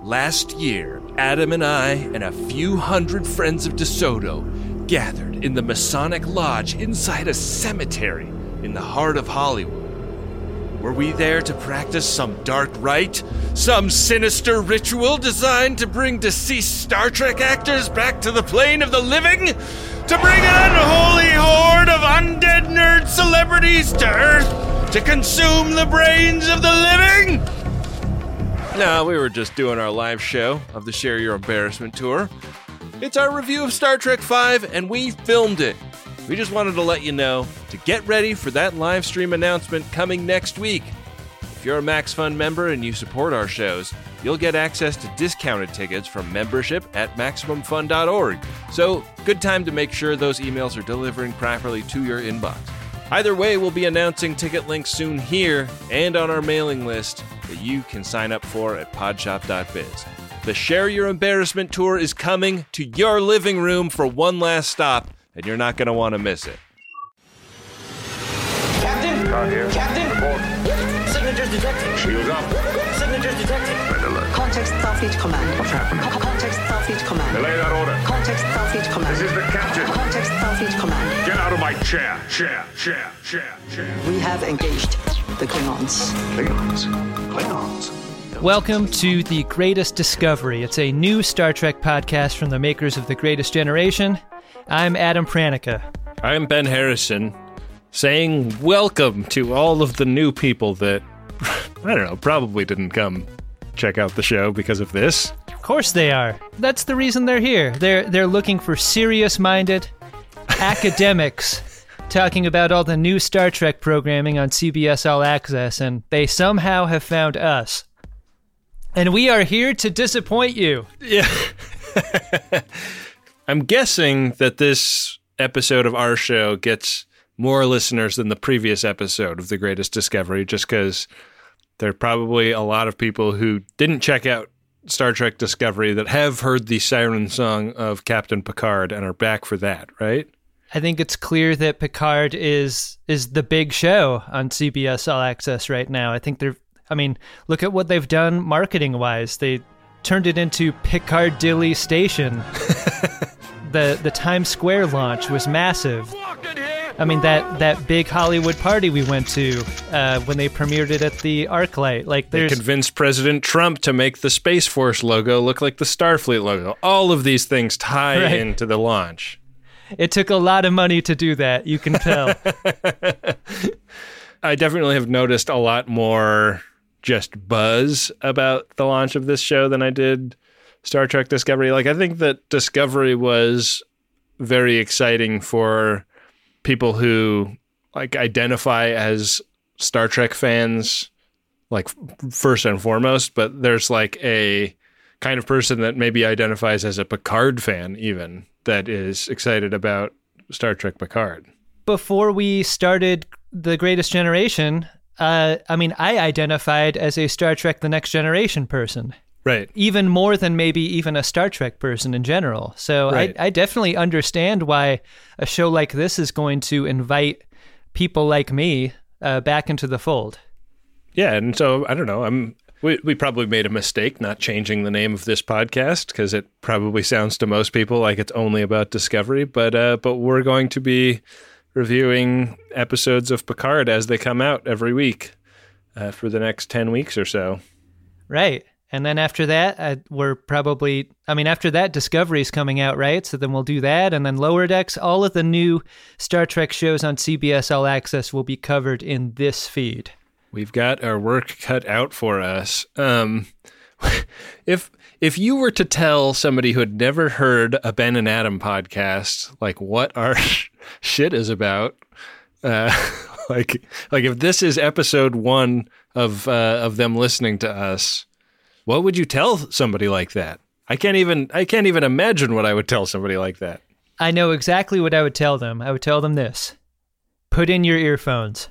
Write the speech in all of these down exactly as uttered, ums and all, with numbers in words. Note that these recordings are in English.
Last year, Adam and I and a few hundred friends of DeSoto gathered in the Masonic Lodge inside a cemetery in the heart of Hollywood. Were we there to practice some dark rite? Some sinister ritual designed to bring deceased Star Trek actors back to the plane of the living? To bring an unholy horde of undead nerd celebrities to Earth to consume the brains of the living? No, we were just doing our live show of the Share Your Embarrassment tour. It's our review of Star Trek five, and we filmed it. We just wanted to let you know to get ready for that live stream announcement coming next week. If you're a MaxFun member and you support our shows, you'll get access to discounted tickets from membership at Maximum Fun dot org. So, good time to make sure those emails are delivering properly to your inbox. Either way, we'll be announcing ticket links soon here and on our mailing list that you can sign up for at podshop dot biz. The Share Your Embarrassment tour is coming to your living room for one last stop, and you're not going to want to miss it. Captain! Not here. Captain! Report. Signatures detected. Shields up. Signatures detected. Red alert. Context Starfleet Command. What's happening? Co- Context Starfleet Command. Delay that order. Context Starfleet Command. This is the captain. Context Starfleet Command. Get out of my chair. Chair, chair, chair, chair. We have engaged the Klingons. Klingons. Klingons. Welcome to The Greatest Discovery. It's a new Star Trek podcast from the makers of The Greatest Generation. I'm Adam Pranica. I'm Ben Harrison, saying welcome to all of the new people that, I don't know, probably didn't come check out the show because of this. Of course they are. That's the reason they're here. They're they're looking for serious-minded academics talking about all the new Star Trek programming on C B S All Access, and they somehow have found us. And we are here to disappoint you. Yeah. I'm guessing that this episode of our show gets more listeners than the previous episode of The Greatest Discovery, just because there are probably a lot of people who didn't check out Star Trek Discovery that have heard the siren song of Captain Picard and are back for that, right? I think it's clear that Picard is is the big show on C B S All Access right now. I think they're, I mean, look at what they've done marketing-wise. They turned it into Piccadilly Station. the The Times Square launch was massive. I mean, that, that big Hollywood party we went to uh, when they premiered it at the ArcLight. Like, They there's convinced President Trump to make the Space Force logo look like the Starfleet logo. All of these things tie Right. into the launch. It took a lot of money to do that, you can tell. I definitely have noticed a lot more just buzz about the launch of this show than I did Star Trek Discovery. Like, I think that Discovery was very exciting for people who like identify as Star Trek fans, like first and foremost, but there's like a kind of person that maybe identifies as a Picard fan even that is excited about Star Trek Picard. Before we started The Greatest Generation, uh, I mean, I identified as a Star Trek The Next Generation person. Right. Even more than maybe even a Star Trek person in general. So Right. I, I definitely understand why a show like this is going to invite people like me uh, back into the fold. Yeah, and so I don't know. I'm we we probably made a mistake not changing the name of this podcast because it probably sounds to most people like it's only about Discovery. But uh, but we're going to be reviewing episodes of Picard as they come out every week uh, for the next ten weeks or so. Right. And then after that, uh, we're probably, I mean, after that, Discovery's coming out, right? So then we'll do that. And then Lower Decks, all of the new Star Trek shows on C B S All Access will be covered in this feed. We've got our work cut out for us. Um, if if you were to tell somebody who had never heard a Ben and Adam podcast, like what our shit is about, uh, like like if this is episode one of uh, of them listening to us, what would you tell somebody like that? I can't even I can't even imagine what I would tell somebody like that. I know exactly what I would tell them. I would tell them this. Put in your earphones.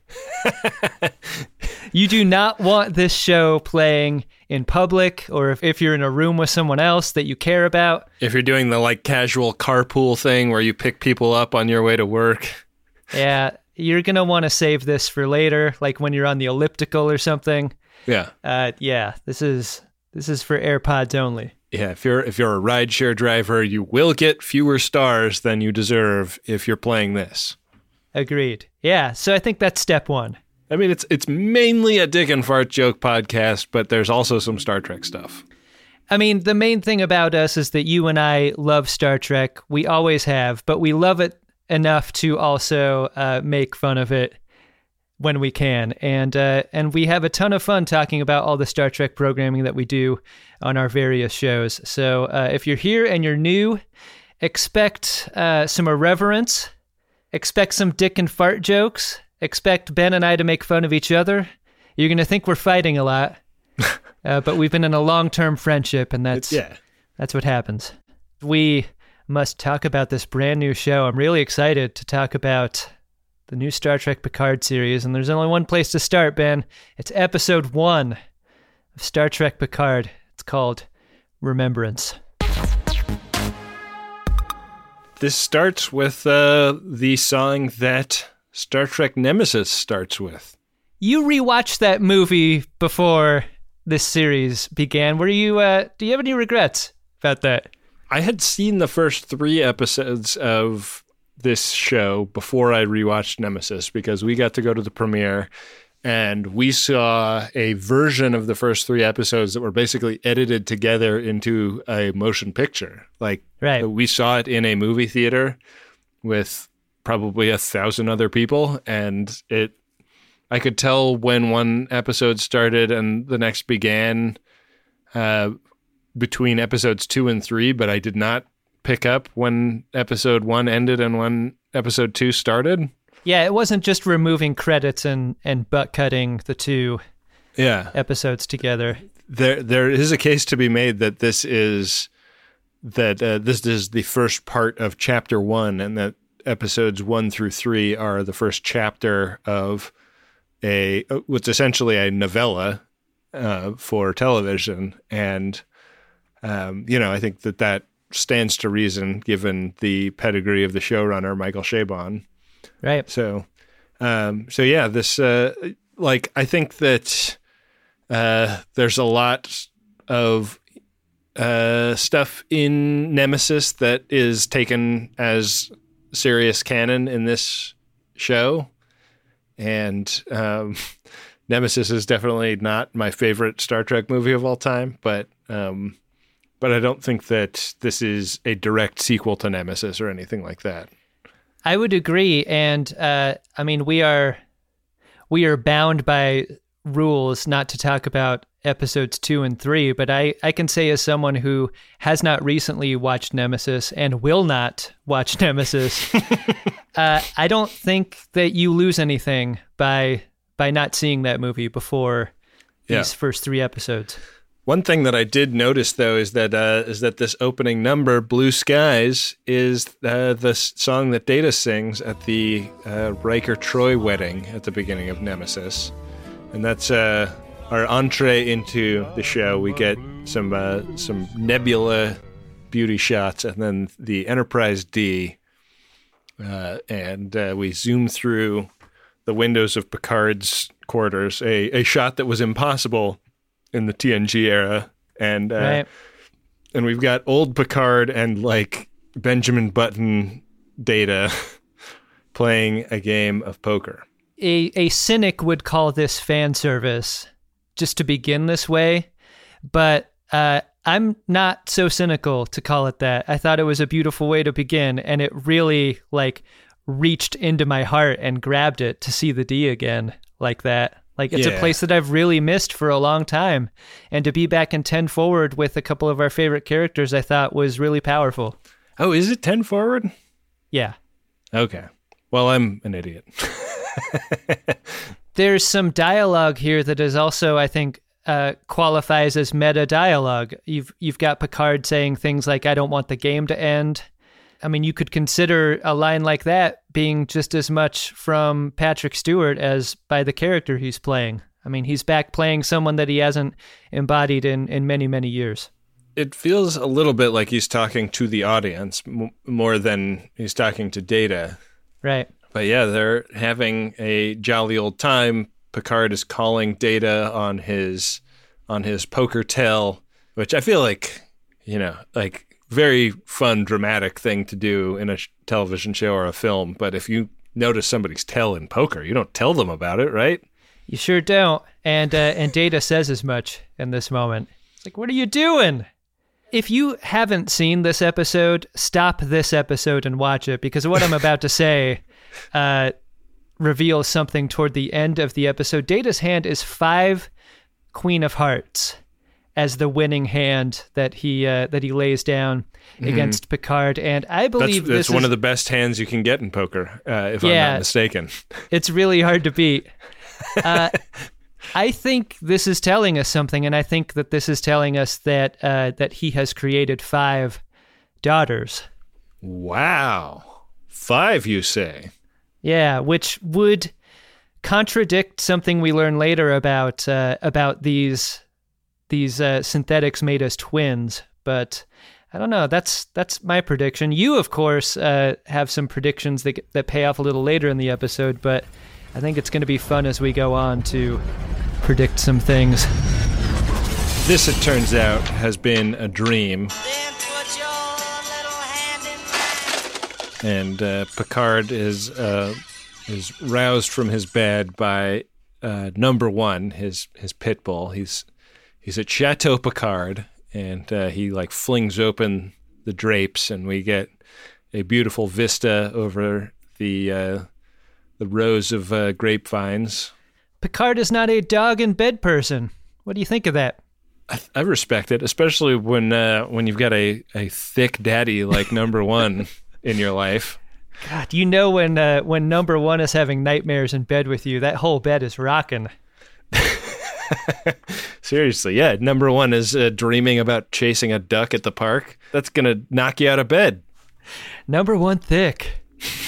You do not want this show playing in public, or if, if you're in a room with someone else that you care about. If you're doing the like casual carpool thing where you pick people up on your way to work. Yeah, you're going to want to save this for later, like when you're on the elliptical or something. Yeah. Uh, yeah, this is This is for AirPods only. Yeah, if you're if you're a rideshare driver, you will get fewer stars than you deserve if you're playing this. Agreed. Yeah, so I think that's step one. I mean, it's it's mainly a dick and fart joke podcast, but there's also some Star Trek stuff. I mean, the main thing about us is that you and I love Star Trek. We always have, but we love it enough to also uh, make fun of it when we can. And uh, and we have a ton of fun talking about all the Star Trek programming that we do on our various shows. So uh, if you're here and you're new, expect uh, some irreverence, expect some dick and fart jokes, expect Ben and I to make fun of each other. You're going to think we're fighting a lot, uh, but we've been in a long-term friendship, and that's yeah. that's what happens. We must talk about this brand new show. I'm really excited to talk about the new Star Trek Picard series, and there's only one place to start, Ben. It's episode one of Star Trek Picard. It's called Remembrance. This starts with uh, the song that Star Trek Nemesis starts with. You rewatched that movie before this series began. Were you? Uh, do you have any regrets about that? I had seen the first three episodes of this show before I rewatched Nemesis because we got to go to the premiere and we saw a version of the first three episodes that were basically edited together into a motion picture. Like, right. We saw it in a movie theater with probably a thousand other people, and it I could tell when one episode started and the next began uh, between episodes two and three, but I did not pick up when episode one ended and when episode two started. Yeah, it wasn't just removing credits and, and butt cutting the two yeah. episodes together. There there is a case to be made that this is that uh, this is the first part of chapter one, and that episodes one through three are the first chapter of a what's essentially a novella uh, for television. And um, you know, I think that that stands to reason given the pedigree of the showrunner, Michael Chabon. Right. So, um, so yeah, this, uh, like, I think that, uh, there's a lot of, uh, stuff in Nemesis that is taken as serious canon in this show. And, um, Nemesis is definitely not my favorite Star Trek movie of all time, but, um, but I don't think that this is a direct sequel to Nemesis or anything like that. I would agree, and uh, I mean we are we are bound by rules not to talk about episodes two and three. But I, I can say as someone who has not recently watched Nemesis and will not watch Nemesis, uh, I don't think that you lose anything by by not seeing that movie before yeah. these first three episodes. One thing that I did notice, though, is that uh, is that this opening number, "Blue Skies," is uh, the song that Data sings at the uh, Riker Troy wedding at the beginning of Nemesis, and that's uh, our entree into the show. We get some uh, some Nebula beauty shots, and then the Enterprise D, uh, and uh, we zoom through the windows of Picard's quarters. A a shot that was impossible in the T N G era, and uh, right. and we've got old Picard and like Benjamin Button Data playing a game of poker. A a cynic would call this fan service just to begin this way, but uh, I'm not so cynical to call it that. I thought it was a beautiful way to begin, and it really like reached into my heart and grabbed it to see the D again like that. Like, it's yeah. a place that I've really missed for a long time. And to be back in ten Forward with a couple of our favorite characters, I thought was really powerful. Oh, is it ten Forward? Yeah. Okay. Well, I'm an idiot. There's some dialogue here that is also, I think, uh, qualifies as meta dialogue. You've, you've got Picard saying things like, "I don't want the game to end." I mean, you could consider a line like that being just as much from Patrick Stewart as by the character he's playing. I mean, he's back playing someone that he hasn't embodied in, in many, many years. It feels a little bit like he's talking to the audience m- more than he's talking to Data. Right. But yeah, they're having a jolly old time. Picard is calling Data on his on his poker tell, which I feel like, you know, like very fun, dramatic thing to do in a sh- television show or a film. But if you notice somebody's tail in poker, you don't tell them about it, right? You sure don't. And uh, and Data says as much in this moment. It's like, what are you doing? If you haven't seen this episode, stop this episode and watch it, because what I'm about to say uh, reveals something toward the end of the episode. Data's hand is five Queen of Hearts as the winning hand that he uh, that he lays down mm-hmm. against Picard, and I believe that's, that's this one is, of the best hands you can get in poker, uh, if yeah, I'm not mistaken. It's really hard to beat. Uh, I think this is telling us something, and I think that this is telling us that uh, that he has created five daughters. Wow. Five, you say? Yeah, which would contradict something we learn later about uh, about these these uh, synthetics made as twins. But I don't know. That's that's my prediction. You, of course, uh, have some predictions that that pay off a little later in the episode, but I think it's going to be fun as we go on to predict some things. This, it turns out, has been a dream. Then put your little hand in. And uh, Picard is uh, is roused from his bed by uh, number one, his his pit bull. He's he's at Chateau Picard, and uh, he like flings open the drapes, and we get a beautiful vista over the uh, the rows of uh, grapevines. Picard is not a dog in bed person. What do you think of that? I, I respect it, especially when uh, when you've got a, a thick daddy like number one in your life. God, you know when uh, when number one is having nightmares in bed with you, that whole bed is rocking. Seriously, yeah. Number one is uh, dreaming about chasing a duck at the park. That's going to knock you out of bed. Number one thick.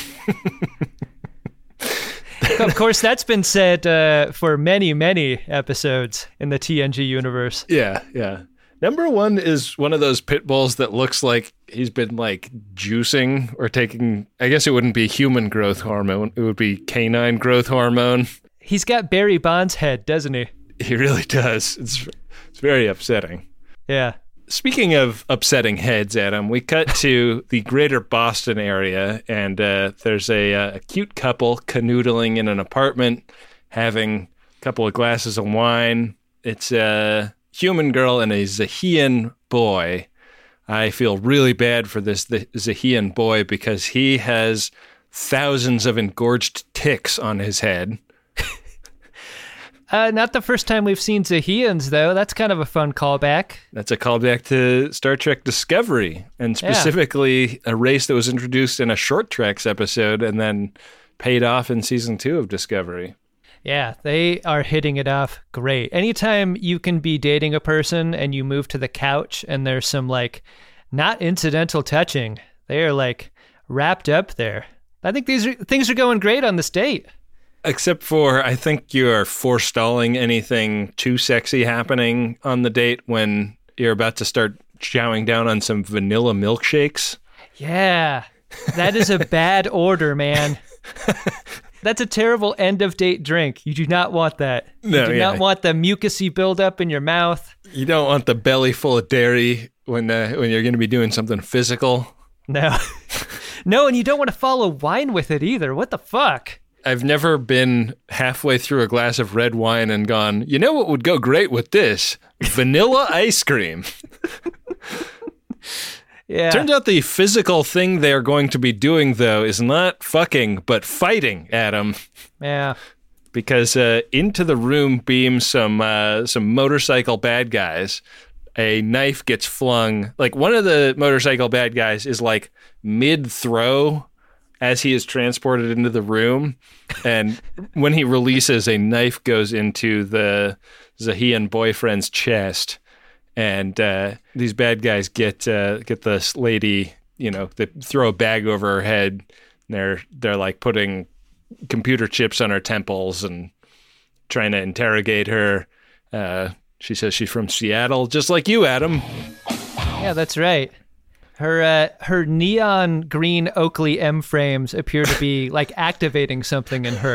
Of course, that's been said uh, for many, many episodes in the T N G universe. Yeah, yeah. Number one is one of those pit bulls that looks like he's been like juicing or taking, I guess it wouldn't be human growth hormone. It would be canine growth hormone. He's got Barry Bonds' head, doesn't he? He really does. It's it's very upsetting. Yeah. Speaking of upsetting heads, Adam, we cut to the greater Boston area, and uh, there's a, a cute couple canoodling in an apartment, having a couple of glasses of wine. It's a human girl and a Zahian boy. I feel really bad for this the Zahian boy because he has thousands of engorged ticks on his head. Uh, not the first time we've seen Zahians, though. That's kind of a fun callback. That's a callback to Star Trek Discovery, and specifically yeah. a race that was introduced in a Short Treks episode and then paid off in season two of Discovery. Yeah, they are hitting it off great. Anytime you can be dating a person and you move to the couch and there's some, like, not incidental touching, they are, like, wrapped up there. I think these are, things are going great on this date. Except for, I think you are forestalling anything too sexy happening on the date when you're about to start chowing down on some vanilla milkshakes. Yeah, that is a bad order, man. That's a terrible end-of-date drink. You do not want that. You no, do yeah. not want the mucusy buildup in your mouth. You don't want the belly full of dairy when uh, when you're going to be doing something physical. No. No, and you don't want to follow wine with it either. What the fuck? I've never been halfway through a glass of red wine and gone, you know what would go great with this? Vanilla ice cream. Yeah. Turns out the physical thing they're going to be doing, though, is not fucking, but fighting, Adam. Yeah. Because uh, into the room beam some uh, some motorcycle bad guys. A knife gets flung. Like, one of the motorcycle bad guys is, like, mid-throw as he is transported into the room, and when he releases, a knife goes into the Zahian boyfriend's chest, and uh, these bad guys get uh, get this lady, you know, they throw a bag over her head, and they're they're like putting computer chips on her temples and trying to interrogate her. Uh, she says she's from Seattle, just like you, Adam. Yeah, that's right. Her uh, her neon green Oakley M frames appear to be like activating something in her.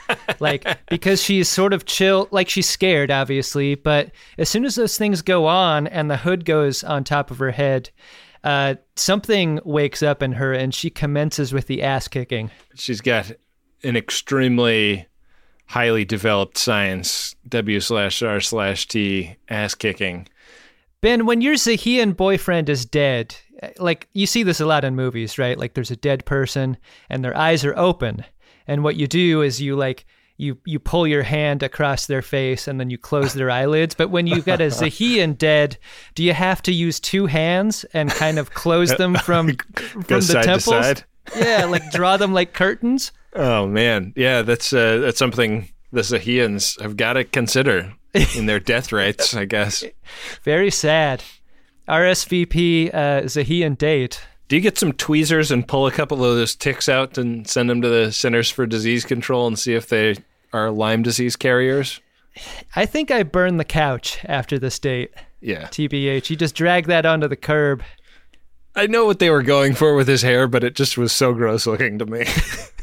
Like, because she's sort of chill, like she's scared, obviously, but as soon as those things go on and the hood goes on top of her head, uh, something wakes up in her and she commences with the ass kicking. She's got an extremely highly developed science, W slash R slash T ass kicking. Ben, when your Zahian boyfriend is dead, like you see this a lot in movies, right? Like there's a dead person and their eyes are open. And what you do is you like, you you pull your hand across their face and then you close their eyelids. But when you've got a Zahian dead, do you have to use two hands and kind of close them from, from Go the side to temples? side? Yeah, like draw them like curtains. Oh man, yeah, that's uh, that's something the Zahians have got to consider in their death rates, I guess. Very sad. R S V P uh, Zahian date. Do you get some tweezers and pull a couple of those ticks out and send them to the Centers for Disease Control and see if they are Lyme disease carriers? I think I burned the couch after this date. Yeah. T B H. You just drag that onto the curb. I know what they were going for with his hair, but it just was so gross looking to me.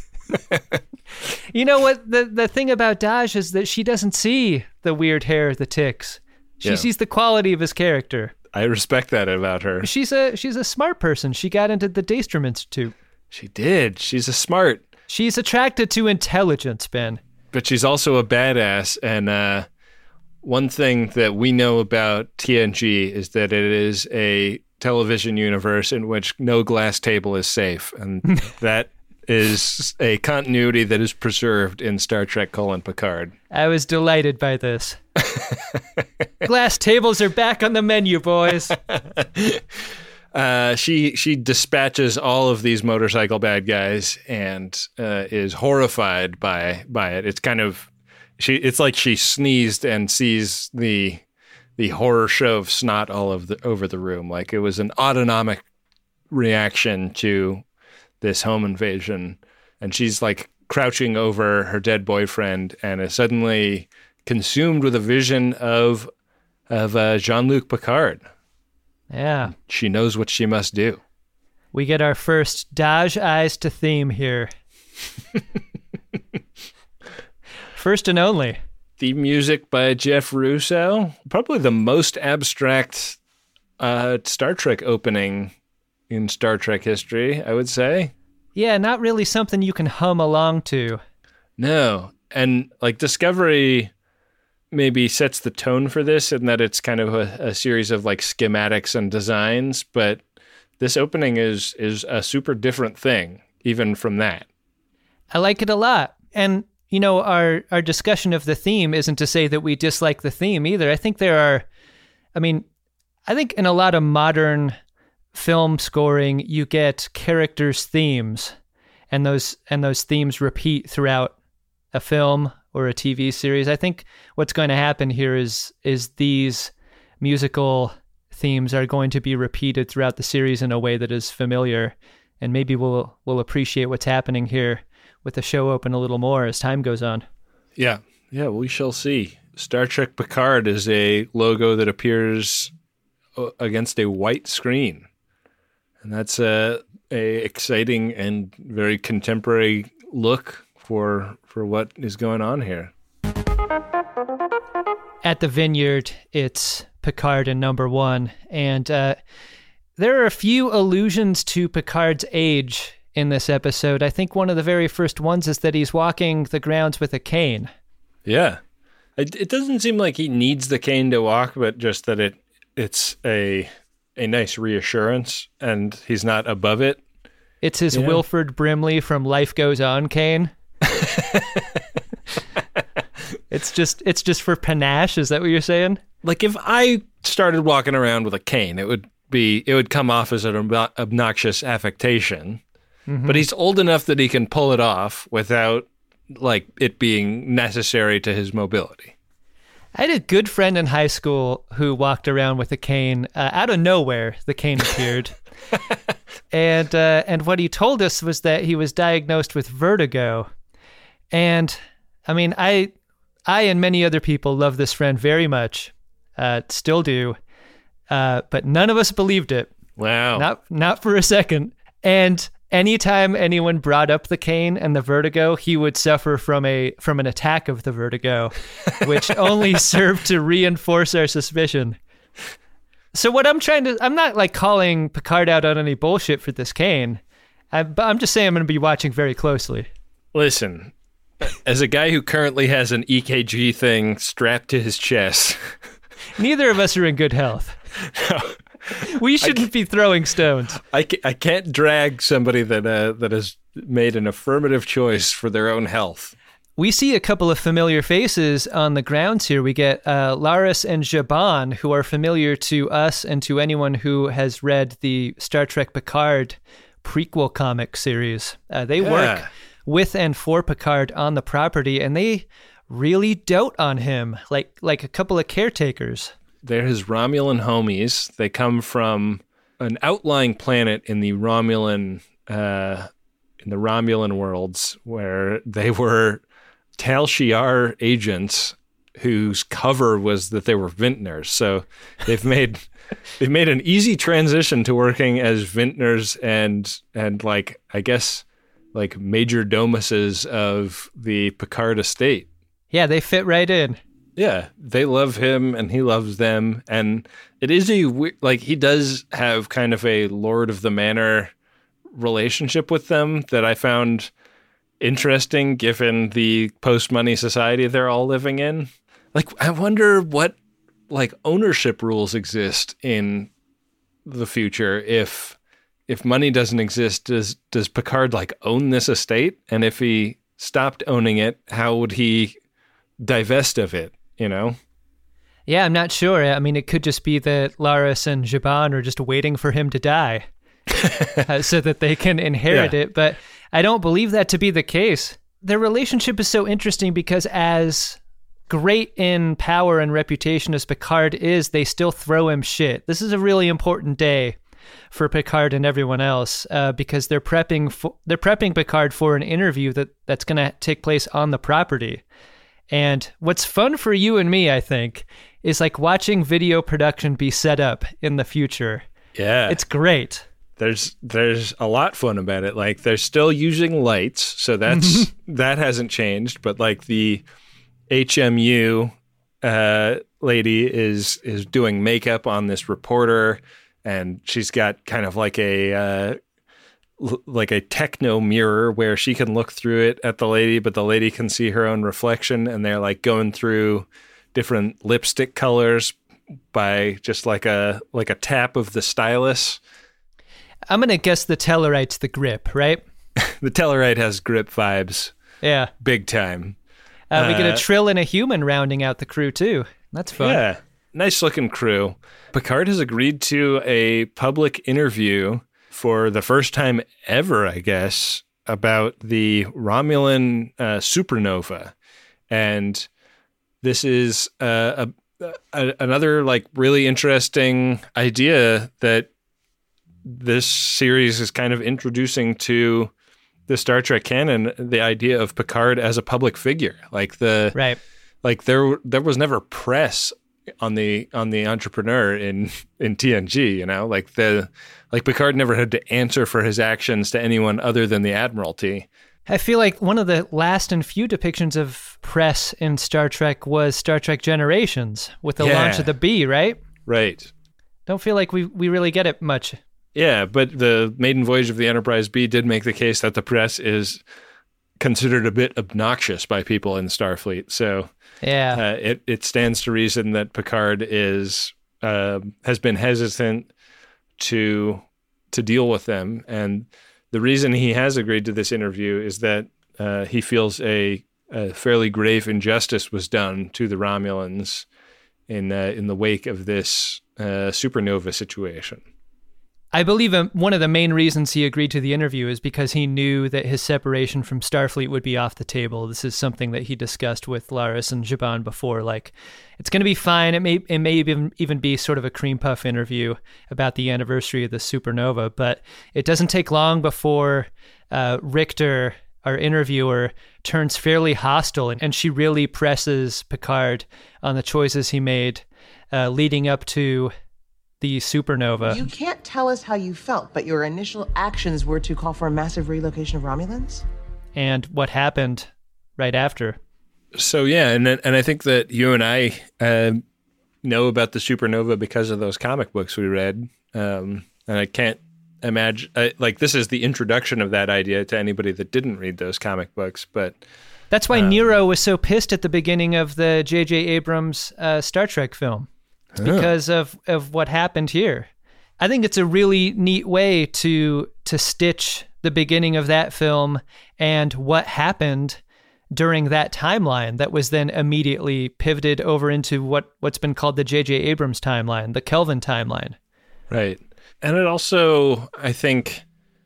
You know what? The the thing about Daj is that she doesn't see the weird hair, the ticks. She Yeah. sees the quality of his character. I respect that about her. She's a she's a smart person. She got into the Daystrom Institute. She did. She's a smart, She's attracted to intelligence, Ben. but she's also a badass. And uh, one thing that we know about T N G is that it is a television universe in which no glass table is safe. And that is a continuity that is preserved in Star Trek colon Picard. I was delighted by this. Glass tables are back on the menu, boys. Uh, she she dispatches all of these motorcycle bad guys and uh, is horrified by by it. It's kind of she. It's like she sneezed and sees the the horror show of snot all of the over the room. Like it was an autonomic reaction to this home invasion, and she's like crouching over her dead boyfriend and is suddenly consumed with a vision of of uh, Jean-Luc Picard. Yeah. She knows what she must do. We get our first Daj Eyes to theme here. First and only. Theme music by Jeff Russo. Probably the most abstract uh, Star Trek opening in Star Trek history, I would say. Yeah, not really something you can hum along to. No. And like Discovery maybe sets the tone for this in that it's kind of a, a series of like schematics and designs, but this opening is is a super different thing, even from that. I like it a lot. And, you know, our, our discussion of the theme isn't to say that we dislike the theme either. I think there are, I mean, I think in a lot of modern film scoring, you get characters' themes, and those and those themes repeat throughout a film or a T V series. I think what's going to happen here is is these musical themes are going to be repeated throughout the series in a way that is familiar, and maybe we'll we'll appreciate what's happening here with the show open a little more as time goes on. Yeah. Yeah, we shall see. Star Trek Picard is a logo that appears against a white screen. And that's a, a exciting and very contemporary look for for what is going on here. At the Vineyard, it's Picard and number one. And uh, there are a few allusions to Picard's age in this episode. I think one of the very first ones is that he's walking the grounds with a cane. Yeah. It, it doesn't seem like he needs the cane to walk, but just that it it's a a nice reassurance, and he's not above it. It's his Yeah. Wilford Brimley from Life Goes On cane. It's just it's just for panache. Is that what you're saying? Like if I started walking around with a cane, it would be it would come off as an ob- obnoxious affectation. Mm-hmm. But he's old enough that he can pull it off without like it being necessary to his mobility. I had a good friend in high school who walked around with a cane. Uh, out of nowhere, the cane appeared. and uh, and what he told us was that he was diagnosed with vertigo. And, I mean, I I and many other people love this friend very much, uh, still do, uh, but none of us believed it. Wow. Not not for a second. And anytime anyone brought up the cane and the vertigo, he would suffer from a from an attack of the vertigo, which only served to reinforce our suspicion. So what I'm trying to, I'm not like calling Picard out on any bullshit for this cane, I, but I'm just saying I'm going to be watching very closely. Listen, as a guy who currently has an E K G thing strapped to his chest. Neither of us are in good health. No. We shouldn't be throwing stones. I, ca- I can't drag somebody that uh, that has made an affirmative choice for their own health. We see a couple of familiar faces on the grounds here. We get uh, Laris and Zhaban, who are familiar to us and to anyone who has read the Star Trek Picard prequel comic series. Uh, they Yeah. work with and for Picard on the property, and they really dote on him, like like a couple of caretakers. They're his Romulan homies. They come from an outlying planet in the Romulan uh, in the Romulan worlds, where they were Tal Shiar agents whose cover was that they were vintners. So they've made they've made an easy transition to working as vintners and and like I guess like major domuses of the Picard estate. Yeah, they fit right in. Yeah, they love him and he loves them, and it is a we- like he does have kind of a Lord of the Manor relationship with them that I found interesting given the post-money society they're all living in. Like, I wonder what like ownership rules exist in the future if if money doesn't exist. Does does Picard like own this estate? And if he stopped owning it, how would he divest of it, you know? Yeah, I'm not sure. I mean, it could just be that Laris and Zhaban are just waiting for him to die uh, so that they can inherit Yeah. it. But I don't believe that to be the case. Their relationship is so interesting because as great in power and reputation as Picard is, they still throw him shit. This is a really important day for Picard and everyone else uh, because they're prepping for, they're prepping Picard for an interview that, that's going to take place on the property. And what's fun for you and me, I think, is like watching video production be set up in the future. Yeah. It's great. There's there's a lot fun about it. Like they're still using lights, so that's that hasn't changed. But like the H M U uh, lady is is doing makeup on this reporter, and she's got kind of like a uh, l- like a techno mirror where she can look through it at the lady, but the lady can see her own reflection, and they're like going through different lipstick colors by just like a like a tap of the stylus. I'm going to guess the Tellarite's the grip, right? The Tellarite has grip vibes, Yeah. big time. Uh, we get a Uh, Trill and a human rounding out the crew, too. That's fun. Yeah, nice looking crew. Picard has agreed to a public interview for the first time ever, I guess, about the Romulan uh, supernova. And this is uh, a, a, another like really interesting idea that this series is kind of introducing to the Star Trek canon, the idea of Picard as a public figure. Like the Right. like there there was never press on the on the entrepreneur in in T N G, you know? Like the like Picard never had to answer for his actions to anyone other than the Admiralty. I feel like one of the last and few depictions of press in Star Trek was Star Trek Generations with the Yeah. launch of the B, right? Right. Don't feel like we, we really get it much. Yeah, but the maiden voyage of the Enterprise B did make the case that the press is considered a bit obnoxious by people in Starfleet. So Yeah. uh, it it stands to reason that Picard is uh, has been hesitant to to deal with them, and the reason he has agreed to this interview is that uh, he feels a, a fairly grave injustice was done to the Romulans in uh, in the wake of this uh, supernova situation. I believe um, one of the main reasons he agreed to the interview is because he knew that his separation from Starfleet would be off the table. This is something that he discussed with Laris and Zhaban before. Like, it's going to be fine. It may it may even, even be sort of a cream puff interview about the anniversary of the supernova, but it doesn't take long before uh, Richter, our interviewer, turns fairly hostile, and, and she really presses Picard on the choices he made uh, leading up to the supernova. You can't tell us how you felt, but your initial actions were to call for a massive relocation of Romulans? And what happened right after. So, yeah, and and I think that you and I uh, know about the supernova because of those comic books we read. Um, and I can't imagine, uh, like, this is the introduction of that idea to anybody that didn't read those comic books, but... That's why um, Nero was so pissed at the beginning of the J J Abrams uh, Star Trek film. It's because oh. of, of what happened here. I think it's a really neat way to to stitch the beginning of that film and what happened during that timeline that was then immediately pivoted over into what, what's been called the J J Abrams timeline, the Kelvin timeline. Right. And it also, I think,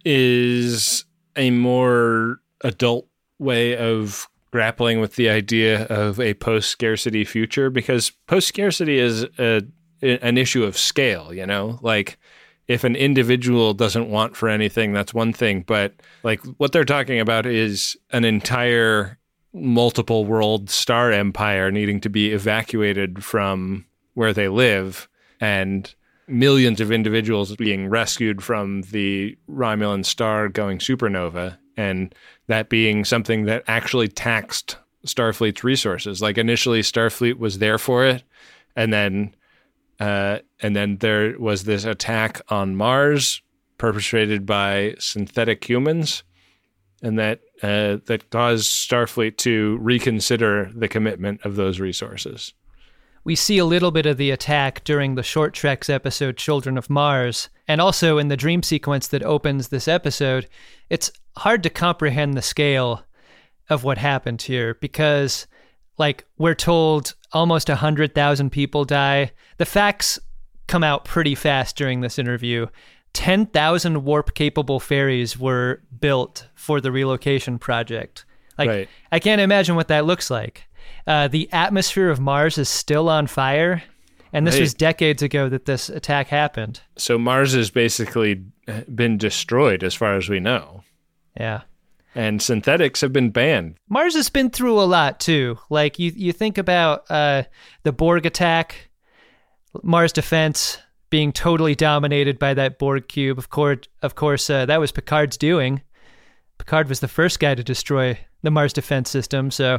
is a more adult way of grappling with the idea of a post-scarcity future, because post-scarcity is a, an issue of scale, you know? Like, if an individual doesn't want for anything, that's one thing. But, like, what they're talking about is an entire multiple world star empire needing to be evacuated from where they live, and millions of individuals being rescued from the Romulan star going supernova, and that being something that actually taxed Starfleet's resources. Like, initially Starfleet was there for it, and then uh, and then there was this attack on Mars perpetrated by synthetic humans, and that uh, that caused Starfleet to reconsider the commitment of those resources. We see a little bit of the attack during the Short Treks episode Children of Mars, and also in the dream sequence that opens this episode. It's hard to comprehend the scale of what happened here because, like, we're told almost one hundred thousand people die. The facts come out pretty fast during this interview. ten thousand warp-capable ferries were built for the relocation project. Like, right. I can't imagine what that looks like. Uh, the atmosphere of Mars is still on fire, and this right. was decades ago that this attack happened. So Mars has basically been destroyed as far as we know. Yeah. And synthetics have been banned. Mars has been through a lot, too. Like, you, you think about uh, the Borg attack, Mars defense being totally dominated by that Borg cube. Of course, of course uh, that was Picard's doing. Picard was the first guy to destroy the Mars defense system, so...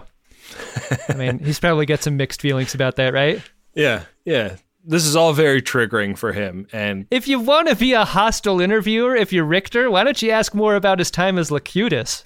I mean, he's probably got some mixed feelings about that, right? Yeah, yeah. This is all very triggering for him. And if you want to be a hostile interviewer, if you're Richter, why don't you ask more about his time as Locutus?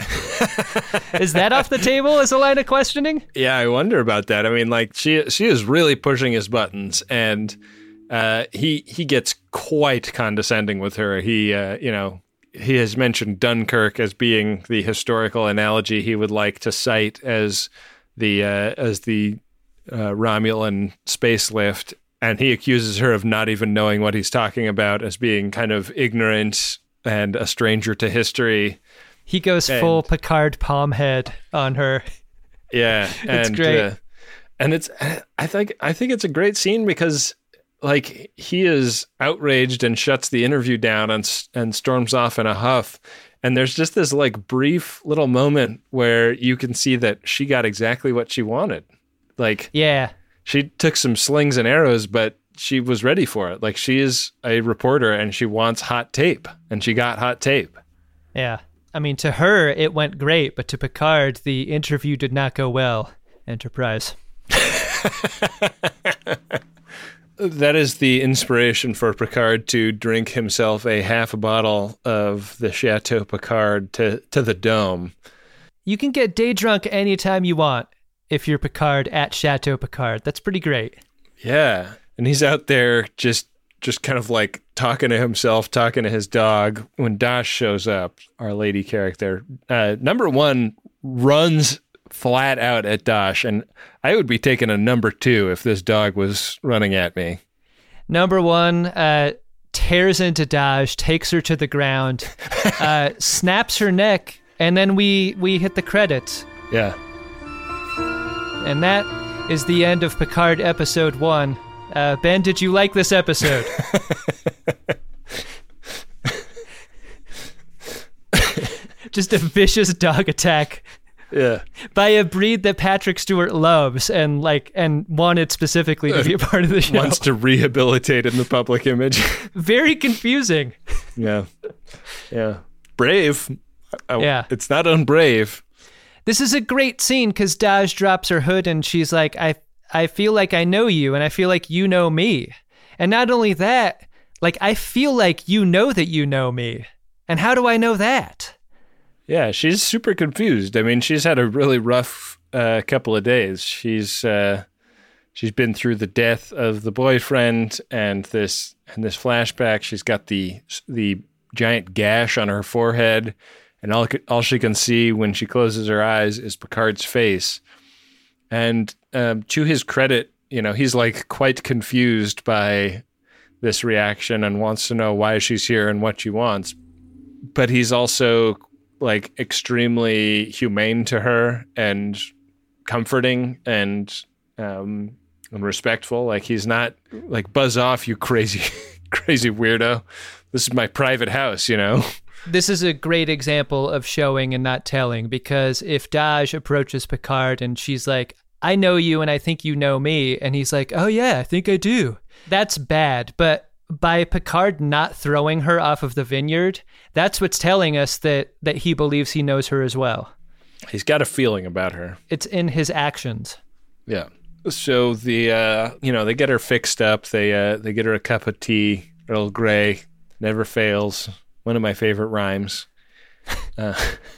Is that off the table as a line of questioning? Yeah, I wonder about that. I mean, like, she she is really pushing his buttons, and uh, he he gets quite condescending with her. He, uh, you know, he has mentioned Dunkirk as being the historical analogy he would like to cite as the uh, as the uh, Romulan space lift, and he accuses her of not even knowing what he's talking about, as being kind of ignorant and a stranger to history. He goes and, full Picard palm head on her. Yeah, it's and, great, uh, and it's I think I think it's a great scene because, like, he is outraged and shuts the interview down and and storms off in a huff. And there's just this, like, brief little moment where you can see that she got exactly what she wanted. Like, yeah, she took some slings and arrows, but she was ready for it. Like, she is a reporter and she wants hot tape, and she got hot tape. Yeah. I mean, to her, it went great, but to Picard, the interview did not go well. Enterprise. That is the inspiration for Picard to drink himself a half a bottle of the Chateau Picard to, to the dome. You can get day drunk anytime you want if you're Picard at Chateau Picard. That's pretty great. Yeah. And he's out there just just kind of like talking to himself, talking to his dog. When Dash shows up, our lady character, uh, number one runs flat out at Dash, and I would be taking a number two if this dog was running at me. Number one uh, tears into Dash, takes her to the ground, uh, snaps her neck, and then we we hit the credits. Yeah. And that is the end of Picard episode one. Uh, Ben, did you like this episode? Just a vicious dog attack Yeah. By a breed that Patrick Stewart loves and like and wanted specifically to be a part of the show. Wants to rehabilitate in the public image. Very confusing. Yeah. Yeah. Brave. I, Yeah. It's not unbrave. This is a great scene because Daj drops her hood and she's like, I I feel like I know you and I feel like you know me. And not only that, like I feel like you know that you know me. And how do I know that? Yeah, she's super confused. I mean, she's had a really rough uh, couple of days. She's uh, she's been through the death of the boyfriend and this and this flashback. She's got the the giant gash on her forehead. And all all she can see when she closes her eyes is Picard's face. And um, to his credit, you know, he's like quite confused by this reaction and wants to know why she's here and what she wants. But he's also like extremely humane to her and comforting and um, and respectful. Like he's not like, buzz off, you crazy, crazy weirdo. This is my private house, you know? This is a great example of showing and not telling, because if Daj approaches Picard and she's like, I know you and I think you know me, and he's like, oh yeah, I think I do. That's bad. But by Picard not throwing her off of the vineyard, that's what's telling us that that he believes he knows her as well. He's got a feeling about her. It's in his actions. Yeah. So the uh, you know, they get her fixed up. They uh, they get her a cup of tea, Earl Grey, never fails. One of my favorite rhymes. Uh,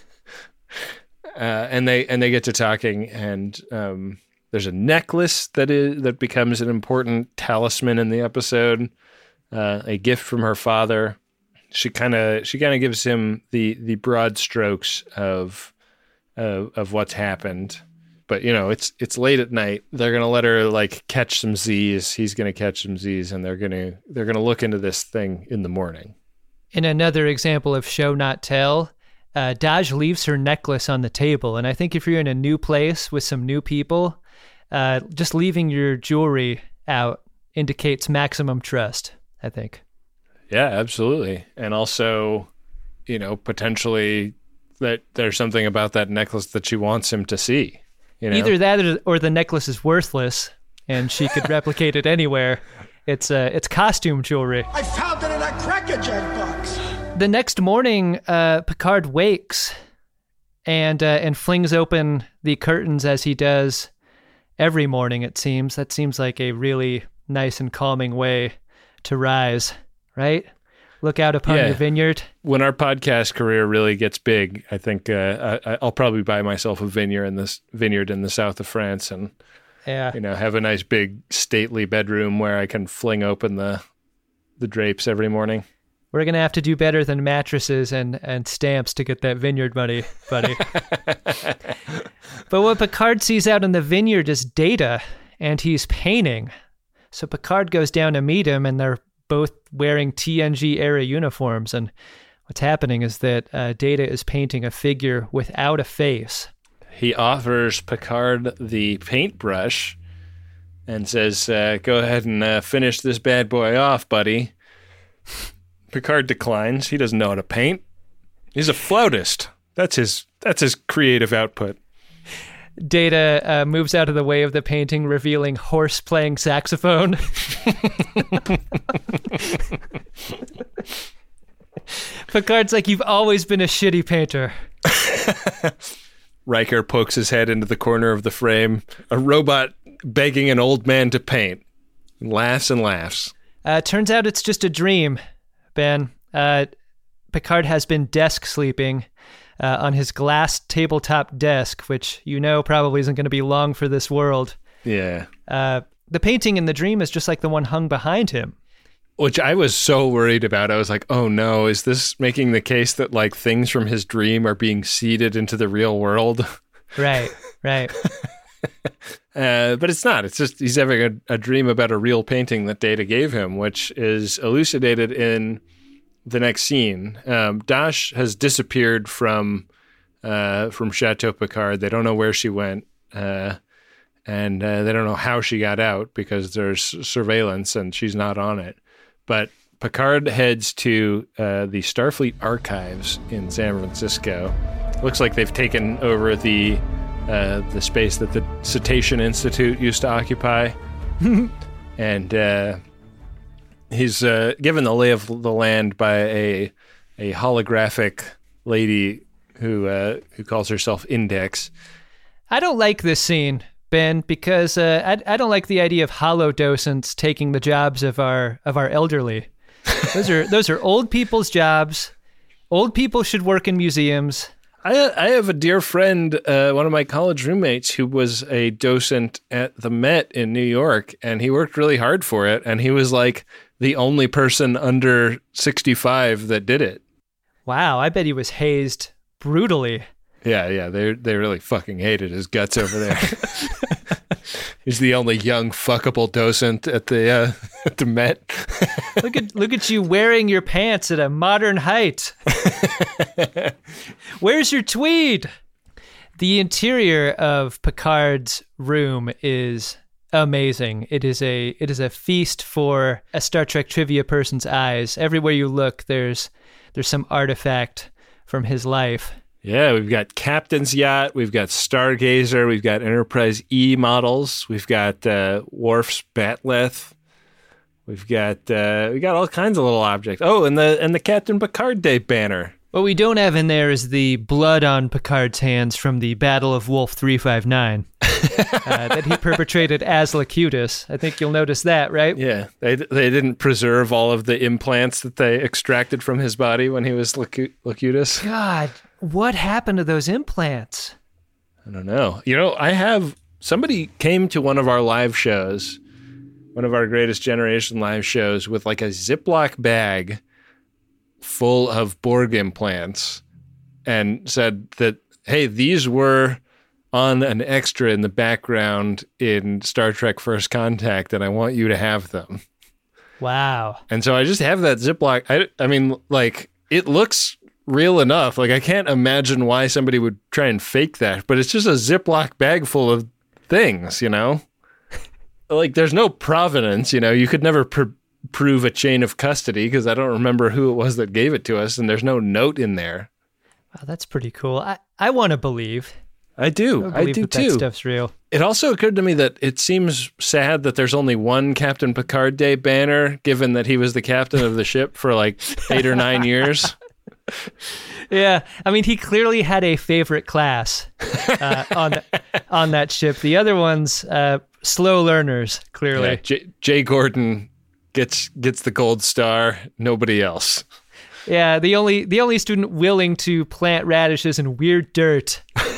uh, and they and they get to talking, and um, there's a necklace that is that becomes an important talisman in the episode. Uh, a gift from her father. She kind of she kind of gives him the the broad strokes of uh, of what's happened. But you know, it's it's late at night. They're gonna let her like catch some Z's. He's gonna catch some Z's, and they're gonna they're gonna look into this thing in the morning. In another example of show not tell, uh, Daj leaves her necklace on the table, and I think if you're in a new place with some new people, uh, just leaving your jewelry out indicates maximum trust, I think. Yeah, absolutely. And also, you know, potentially that there's something about that necklace that she wants him to see. You know? Either that or, or the necklace is worthless and she could replicate it anywhere. It's uh, it's costume jewelry. I found it in a Cracker Jack box. The next morning, uh, Picard wakes and uh, and flings open the curtains as he does every morning, it seems. That seems like a really nice and calming way to rise, right? Look out upon Yeah. the vineyard. When our podcast career really gets big, I think uh, I, I'll probably buy myself a vineyard in this vineyard in the south of France, and Yeah. you know, have a nice big stately bedroom where I can fling open the the drapes every morning. We're going to have to do better than mattresses and, and stamps to get that vineyard money, buddy. But what Picard sees out in the vineyard is Data, and he's painting. So Picard goes down to meet him, and they're both wearing T N G-era uniforms. And what's happening is that uh, Data is painting a figure without a face. He offers Picard the paintbrush and says, uh, go ahead and uh, finish this bad boy off, buddy. Picard declines. He doesn't know how to paint. He's a flautist. That's his that's his creative output. Data uh, moves out of the way of the painting, revealing horse playing saxophone. Picard's like, you've always been a shitty painter. Riker pokes his head into the corner of the frame. A robot begging an old man to paint. And laughs and laughs. Uh, turns out it's just a dream, Ben. Uh, Picard has been desk sleeping uh, on his glass tabletop desk, which you know probably isn't going to be long for this world. Yeah. Uh, the painting in the dream is just like the one hung behind him. Which I was so worried about. I was like, oh no, is this making the case that like things from his dream are being seeded into the real world? Right, right. uh, but it's not. It's just he's having a, a dream about a real painting that Data gave him, which is elucidated in the next scene. Um, Dash has disappeared from uh, from Chateau Picard. They don't know where she went. Uh, and uh, they don't know how she got out because there's surveillance and she's not on it. But Picard heads to uh, the Starfleet archives in San Francisco, looks like they've taken over the uh, the space that the Cetacean Institute used to occupy. And uh, he's uh, given the lay of the land by a a holographic lady who uh, who calls herself Index. I don't like this scene, Ben, because uh, I I don't like the idea of hollow docents taking the jobs of our of our elderly. Those are those are old people's jobs. Old people should work in museums. I I have a dear friend, uh, one of my college roommates, who was a docent at the Met in New York, and he worked really hard for it, and he was like the only person under sixty-five that did it. Wow, I bet he was hazed brutally. Yeah, yeah, they they really fucking hated his guts over there. He's the only young fuckable docent at the uh, at the Met. Look at look at you wearing your pants at a modern height. Where's your tweed? The interior of Picard's room is amazing. It is a it is a feast for a Star Trek trivia person's eyes. Everywhere you look, there's there's some artifact from his life. Yeah, we've got Captain's Yacht, we've got Stargazer, we've got Enterprise E models, we've got uh, Worf's Batleth, we've got uh, we got all kinds of little objects. Oh, and the and the Captain Picard Day banner. What we don't have in there is the blood on Picard's hands from the Battle of Wolf three five nine uh, that he perpetrated as Locutus. I think you'll notice that, right? Yeah, they they didn't preserve all of the implants that they extracted from his body when he was Locu- Locutus. God. What happened to those implants? I don't know. You know, I have somebody came to one of our live shows, one of our Greatest Generation live shows, with like a Ziploc bag full of Borg implants and said that, hey, these were on an extra in the background in Star Trek First Contact, and I want you to have them. Wow. And so I just have that Ziploc. I, I mean, like, it looks real enough. Like, I can't imagine why somebody would try and fake that, but it's just a Ziploc bag full of things, you know? Like, there's no provenance, you know? You could never pr- prove a chain of custody because I don't remember who it was that gave it to us, and there's no note in there. Wow, that's pretty cool. I, I want to believe. I do. I, I do that too. That stuff's real. It also occurred to me that it seems sad that there's only one Captain Picard Day banner, given that he was the captain of the ship for like eight or nine years. Yeah, I mean, he clearly had a favorite class uh, on the, on that ship. The other ones, uh, slow learners, clearly. Yeah, J- Jay Gordon gets gets the gold star. Nobody else. Yeah, the only the only student willing to plant radishes in weird dirt.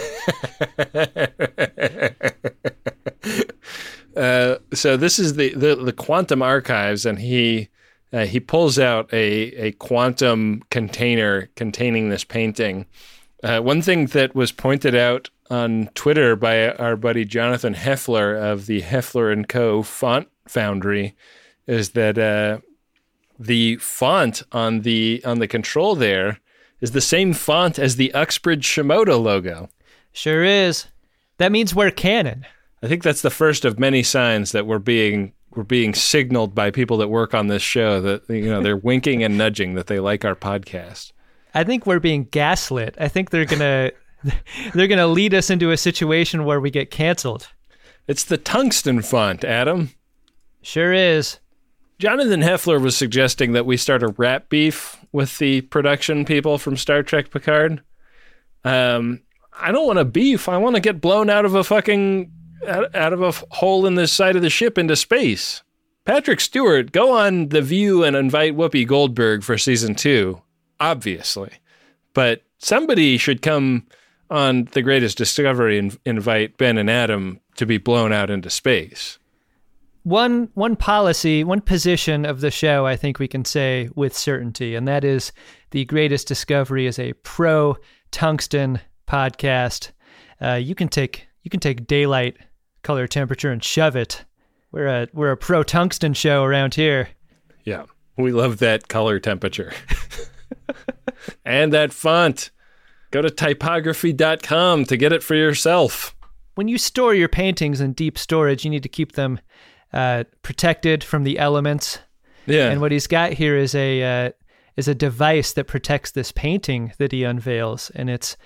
uh, so this is the, the, the Quantum Archives, and he uh, he pulls out a, a quantum container containing this painting. Uh, one thing that was pointed out on Twitter by our buddy Jonathan Heffler of the Heffler and Co. Font Foundry is that uh, the font on the on the control there is the same font as the Uxbridge Shimoda logo. Sure is. That means we're canon. I think that's the first of many signs that we're being we're being signaled by people that work on this show that, you know, they're winking and nudging that they like our podcast. I think we're being gaslit. I think they're gonna they're gonna lead us into a situation where we get canceled. It's the tungsten font, Adam. Sure is. Jonathan Heffler was suggesting that we start a rap beef with the production people from Star Trek Picard. Um, I don't want a beef. I want to get blown out of a fucking out, out of a hole in the side of the ship into space. Patrick Stewart, go on The View and invite Whoopi Goldberg for season two, obviously. But somebody should come on The Greatest Discovery and invite Ben and Adam to be blown out into space. One one policy, one position of the show I think we can say with certainty, and that is The Greatest Discovery is a pro-tungsten podcast. Uh, you can take you can take daylight, color, temperature, and shove it. We're a we're a pro-tungsten show around here. Yeah, we love that color temperature. And that font. Go to typography dot com to get it for yourself. When you store your paintings in deep storage, you need to keep them uh, protected from the elements. Yeah. And what he's got here is a uh, is a device that protects this painting that he unveils, and it's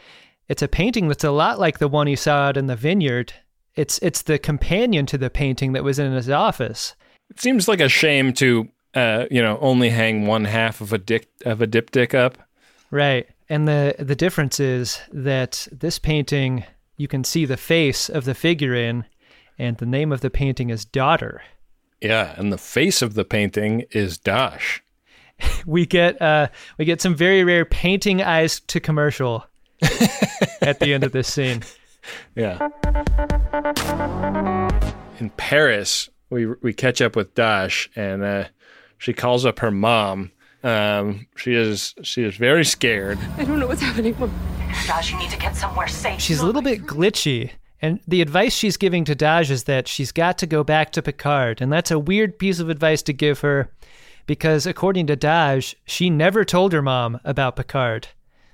it's a painting that's a lot like the one he saw out in the vineyard. It's it's the companion to the painting that was in his office. It seems like a shame to, uh, you know, only hang one half of a dick of a diptych up. Right. And the, the difference is that this painting, you can see the face of the figure in, and the name of the painting is Daughter. Yeah, and the face of the painting is Dash. We get uh, we get some very rare painting eyes to commercial at the end of this scene. Yeah. In Paris, we we catch up with Dash, and uh, she calls up her mom. Um, she is she is very scared. I don't know what's happening. Josh, you need to get somewhere safe. She's a little bit glitchy, and the advice she's giving to Daj is that she's got to go back to Picard, and that's a weird piece of advice to give her, because according to Daj, she never told her mom about Picard.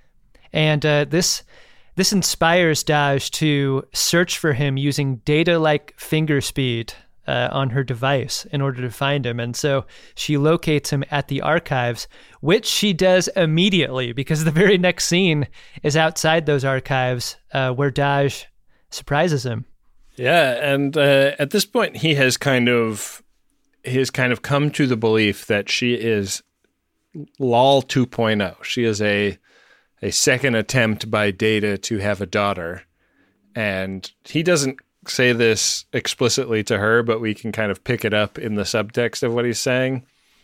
And uh, this this inspires Daj to search for him using data like finger speed uh, on her device in order to find him. And so she locates him at the archives, which she does immediately, because the very next scene is outside those archives uh, where Daj surprises him. Yeah, and uh, at this point, he has kind of he has kind of come to the belief that she is Lol two point oh. She is a a second attempt by Data to have a daughter, and he doesn't say this explicitly to her, but we can kind of pick it up in the subtext of what he's saying.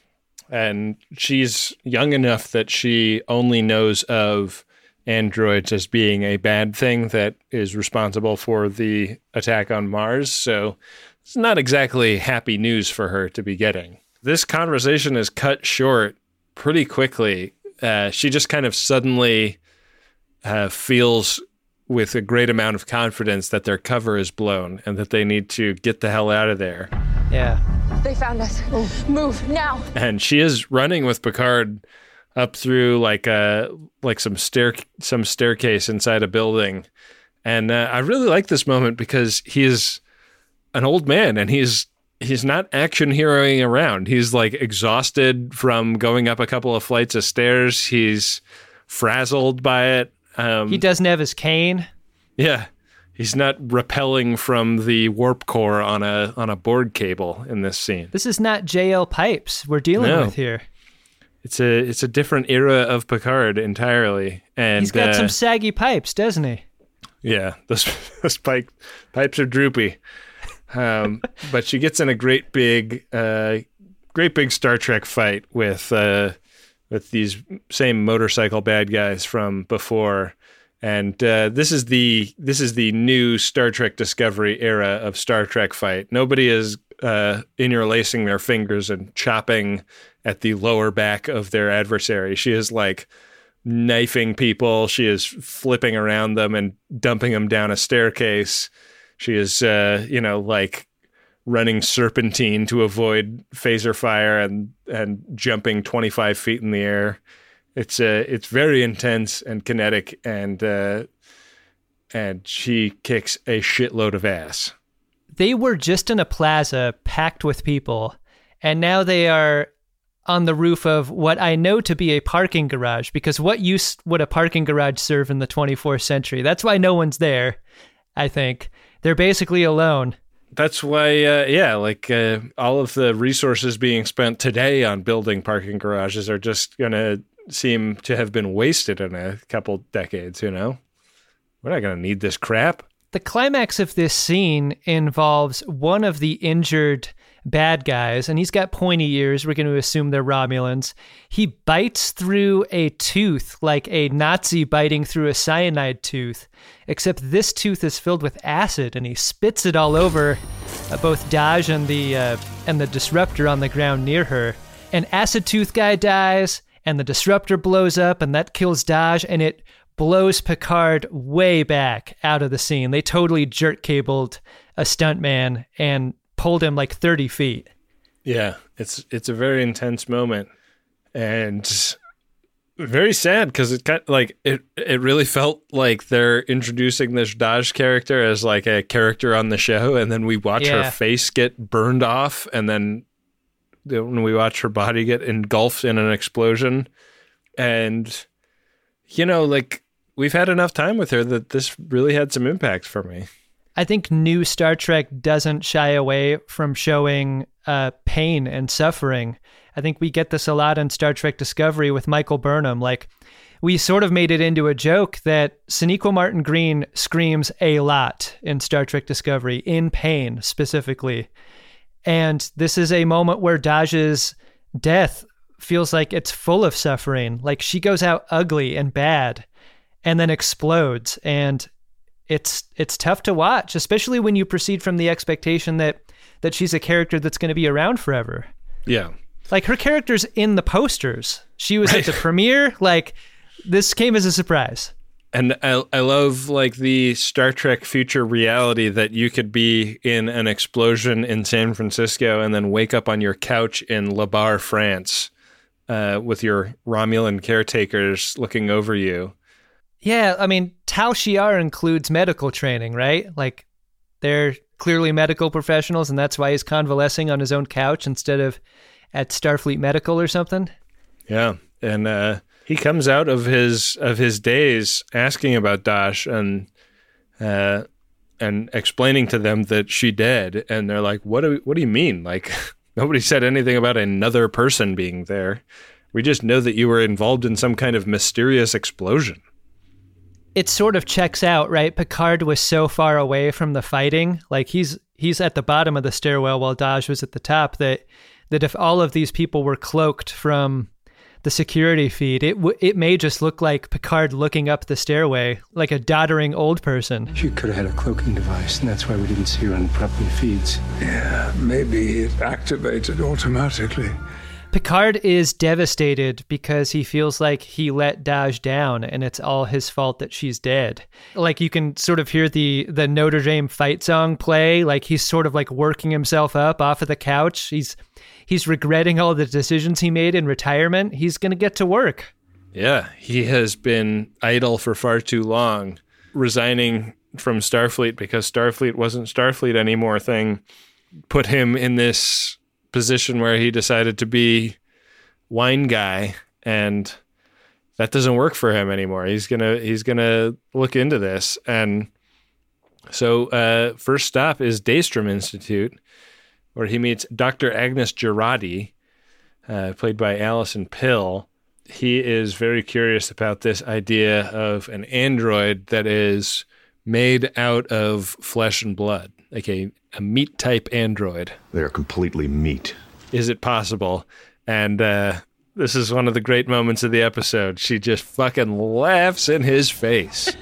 And she's young enough that she only knows of androids as being a bad thing that is responsible for the attack on Mars. So it's not exactly happy news for her to be getting. This conversation is cut short pretty quickly. Uh, she just kind of suddenly uh, feels with a great amount of confidence that their cover is blown and that they need to get the hell out of there. Yeah. They found us. Move now. And she is running with Picard up through like a like some stair some staircase inside a building. And uh, I really like this moment because he is an old man and he's he's not action heroing around. He's like exhausted from going up a couple of flights of stairs. He's frazzled by it. Um, he doesn't have his cane. Yeah. He's not rappelling from the warp core on a on a board cable in this scene. This is not J L Pipes we're dealing No. with here. It's a it's a different era of Picard entirely. And he's got uh, some saggy pipes, doesn't he? Yeah, those, those pipe, pipes are droopy. Um, but she gets in a great big, uh, great big Star Trek fight with uh, with these same motorcycle bad guys from before, and uh, this is the this is the new Star Trek Discovery era of Star Trek fight. Nobody is uh, interlacing their fingers and chopping at the lower back of their adversary. She is like knifing people. She is flipping around them and dumping them down a staircase. She is, uh, you know, like running serpentine to avoid phaser fire and, and jumping twenty-five feet in the air. It's uh, it's very intense and kinetic, and uh, and she kicks a shitload of ass. They were just in a plaza packed with people, and now they are on the roof of what I know to be a parking garage, because what use would a parking garage serve in the twenty-fourth century? That's why no one's there, I think. They're basically alone. That's why, uh, yeah, like uh, all of the resources being spent today on building parking garages are just going to seem to have been wasted in a couple decades, you know? We're not going to need this crap. The climax of this scene involves one of the injured bad guys, and he's got pointy ears. We're going to assume they're Romulans. He bites through a tooth like a Nazi biting through a cyanide tooth, except this tooth is filled with acid, and he spits it all over uh, both Daj and the uh, and the disruptor on the ground near her. An acid tooth guy dies, and the disruptor blows up, and that kills Daj, and it blows Picard way back out of the scene. They totally jerk cabled a stuntman and pulled him like thirty feet. Yeah, it's it's a very intense moment and very sad because it got like it it really felt like they're introducing this Daj character as like a character on the show, and then we watch Yeah. her face get burned off, and then when we watch her body get engulfed in an explosion. And you know, like we've had enough time with her that this really had some impact for me. I think new Star Trek doesn't shy away from showing uh, pain and suffering. I think we get this a lot in Star Trek Discovery with Michael Burnham. Like, we sort of made it into a joke that Sonequa Martin Green screams a lot in Star Trek Discovery, in pain specifically. And this is a moment where Dahj's death feels like it's full of suffering. Like, she goes out ugly and bad and then explodes. And it's it's tough to watch, especially when you proceed from the expectation that that she's a character that's going to be around forever. Yeah. Like, her character's in the posters. She was right at the premiere. Like, this came as a surprise. And I I love, like, the Star Trek future reality that you could be in an explosion in San Francisco and then wake up on your couch in Le Bar, France, uh, with your Romulan caretakers looking over you. Yeah, I mean, Tal Shiar includes medical training, right? Like, they're clearly medical professionals, and that's why he's convalescing on his own couch instead of at Starfleet Medical or something. Yeah, and uh, he comes out of his of his days asking about Dahj and uh, and explaining to them that she dead, and they're like, "What do what do you mean? Like, nobody said anything about another person being there. We just know that you were involved in some kind of mysterious explosion." It sort of checks out, right? Picard was so far away from the fighting, like he's he's at the bottom of the stairwell while Dahj was at the top, that that if all of these people were cloaked from the security feed, it w- it may just look like Picard looking up the stairway like a doddering old person. She could have had a cloaking device, and that's why we didn't see her on the property feeds. Yeah, maybe it activated automatically. Picard is devastated because he feels like he let Dahj down and it's all his fault that she's dead. Like, you can sort of hear the the Notre Dame fight song play. Like, he's sort of like working himself up off of the couch. He's he's regretting all the decisions he made in retirement. He's going to get to work. Yeah, he has been idle for far too long. Resigning from Starfleet because Starfleet wasn't Starfleet anymore thing put him in this position where he decided to be wine guy, and that doesn't work for him anymore. He's gonna he's gonna look into this, and so uh, first stop is Daystrom Institute, where he meets Doctor Agnes Jurati, uh, played by Alison Pill. He is very curious about this idea of an android that is made out of flesh and blood, like a, a meat type android. They're completely meat. Is it possible? And uh, this is one of the great moments of the episode. She just fucking laughs in his face.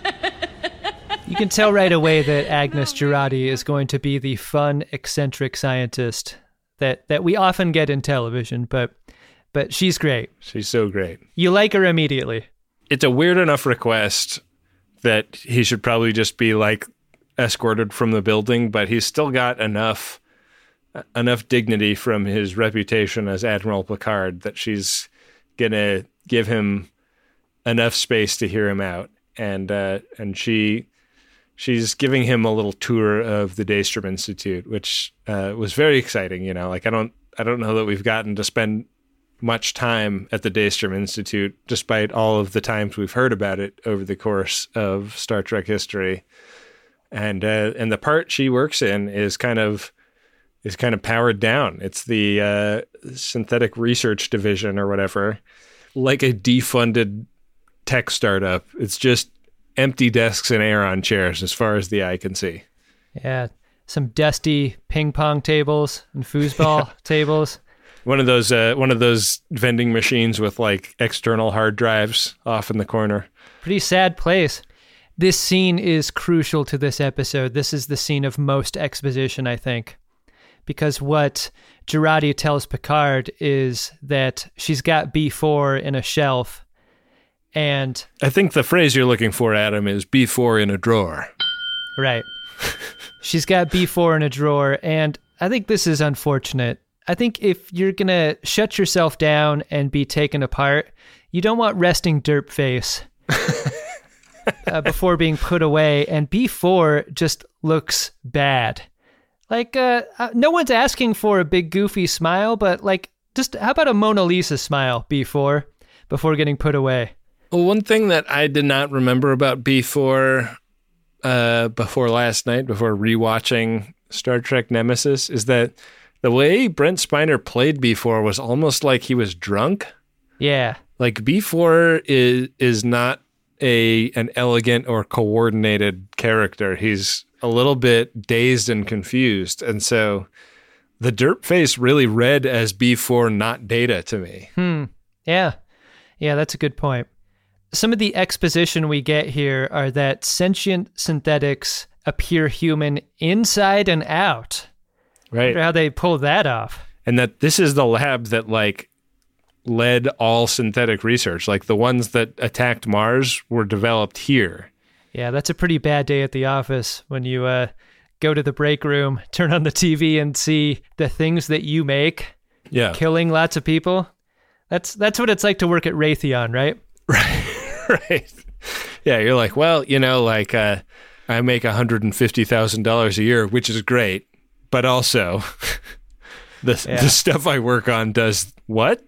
You can tell right away that Agnes Jurati is going to be the fun, eccentric scientist that, that we often get in television, but but she's great. She's so great. You like her immediately. It's a weird enough request that he should probably just be like escorted from the building, but he's still got enough enough dignity from his reputation as Admiral Picard that she's gonna give him enough space to hear him out, and uh, and she she's giving him a little tour of the Daystrom Institute, which uh, was very exciting. You know, like I don't I don't know that we've gotten to spend much time at the Daystrom Institute, despite all of the times we've heard about it over the course of Star Trek history. And uh, and the part she works in is kind of is kind of powered down. It's the uh, synthetic research division or whatever, like a defunded tech startup. It's just empty desks and Aeron chairs as far as the eye can see. Yeah, some dusty ping pong tables and foosball yeah. tables. One of those uh, one of those vending machines with like external hard drives off in the corner. Pretty sad place. This scene is crucial to this episode. This is the scene of most exposition, I think, because what Jurati tells Picard is that she's got B four in a shelf, and I think the phrase you're looking for, Adam, is B four in a drawer. Right. She's got B four in a drawer, and I think this is unfortunate. I think if you're going to shut yourself down and be taken apart, you don't want resting derp face uh, before being put away. And B four just looks bad. Like, uh, uh, no one's asking for a big goofy smile, but like, just how about a Mona Lisa smile, B four, before getting put away? Well, one thing that I did not remember about B four uh, before last night, before rewatching Star Trek Nemesis, is that the way Brent Spiner played B four was almost like he was drunk. Yeah. Like B four is is not a an elegant or coordinated character. He's a little bit dazed and confused. And so the derp face really read as B four, not Data to me. Hmm. Yeah. Yeah, that's a good point. Some of the exposition we get here are that sentient synthetics appear human inside and out. Right. I wonder how they pull that off. And that this is the lab that like led all synthetic research. Like the ones that attacked Mars were developed here. Yeah, that's a pretty bad day at the office when you uh, go to the break room, turn on the T V and see the things that you make yeah. killing lots of people. That's that's what it's like to work at Raytheon, right? Right. Right. Yeah, you're like, well, you know, like uh, I make one hundred fifty thousand dollars a year, which is great, but also the yeah. the stuff I work on does what?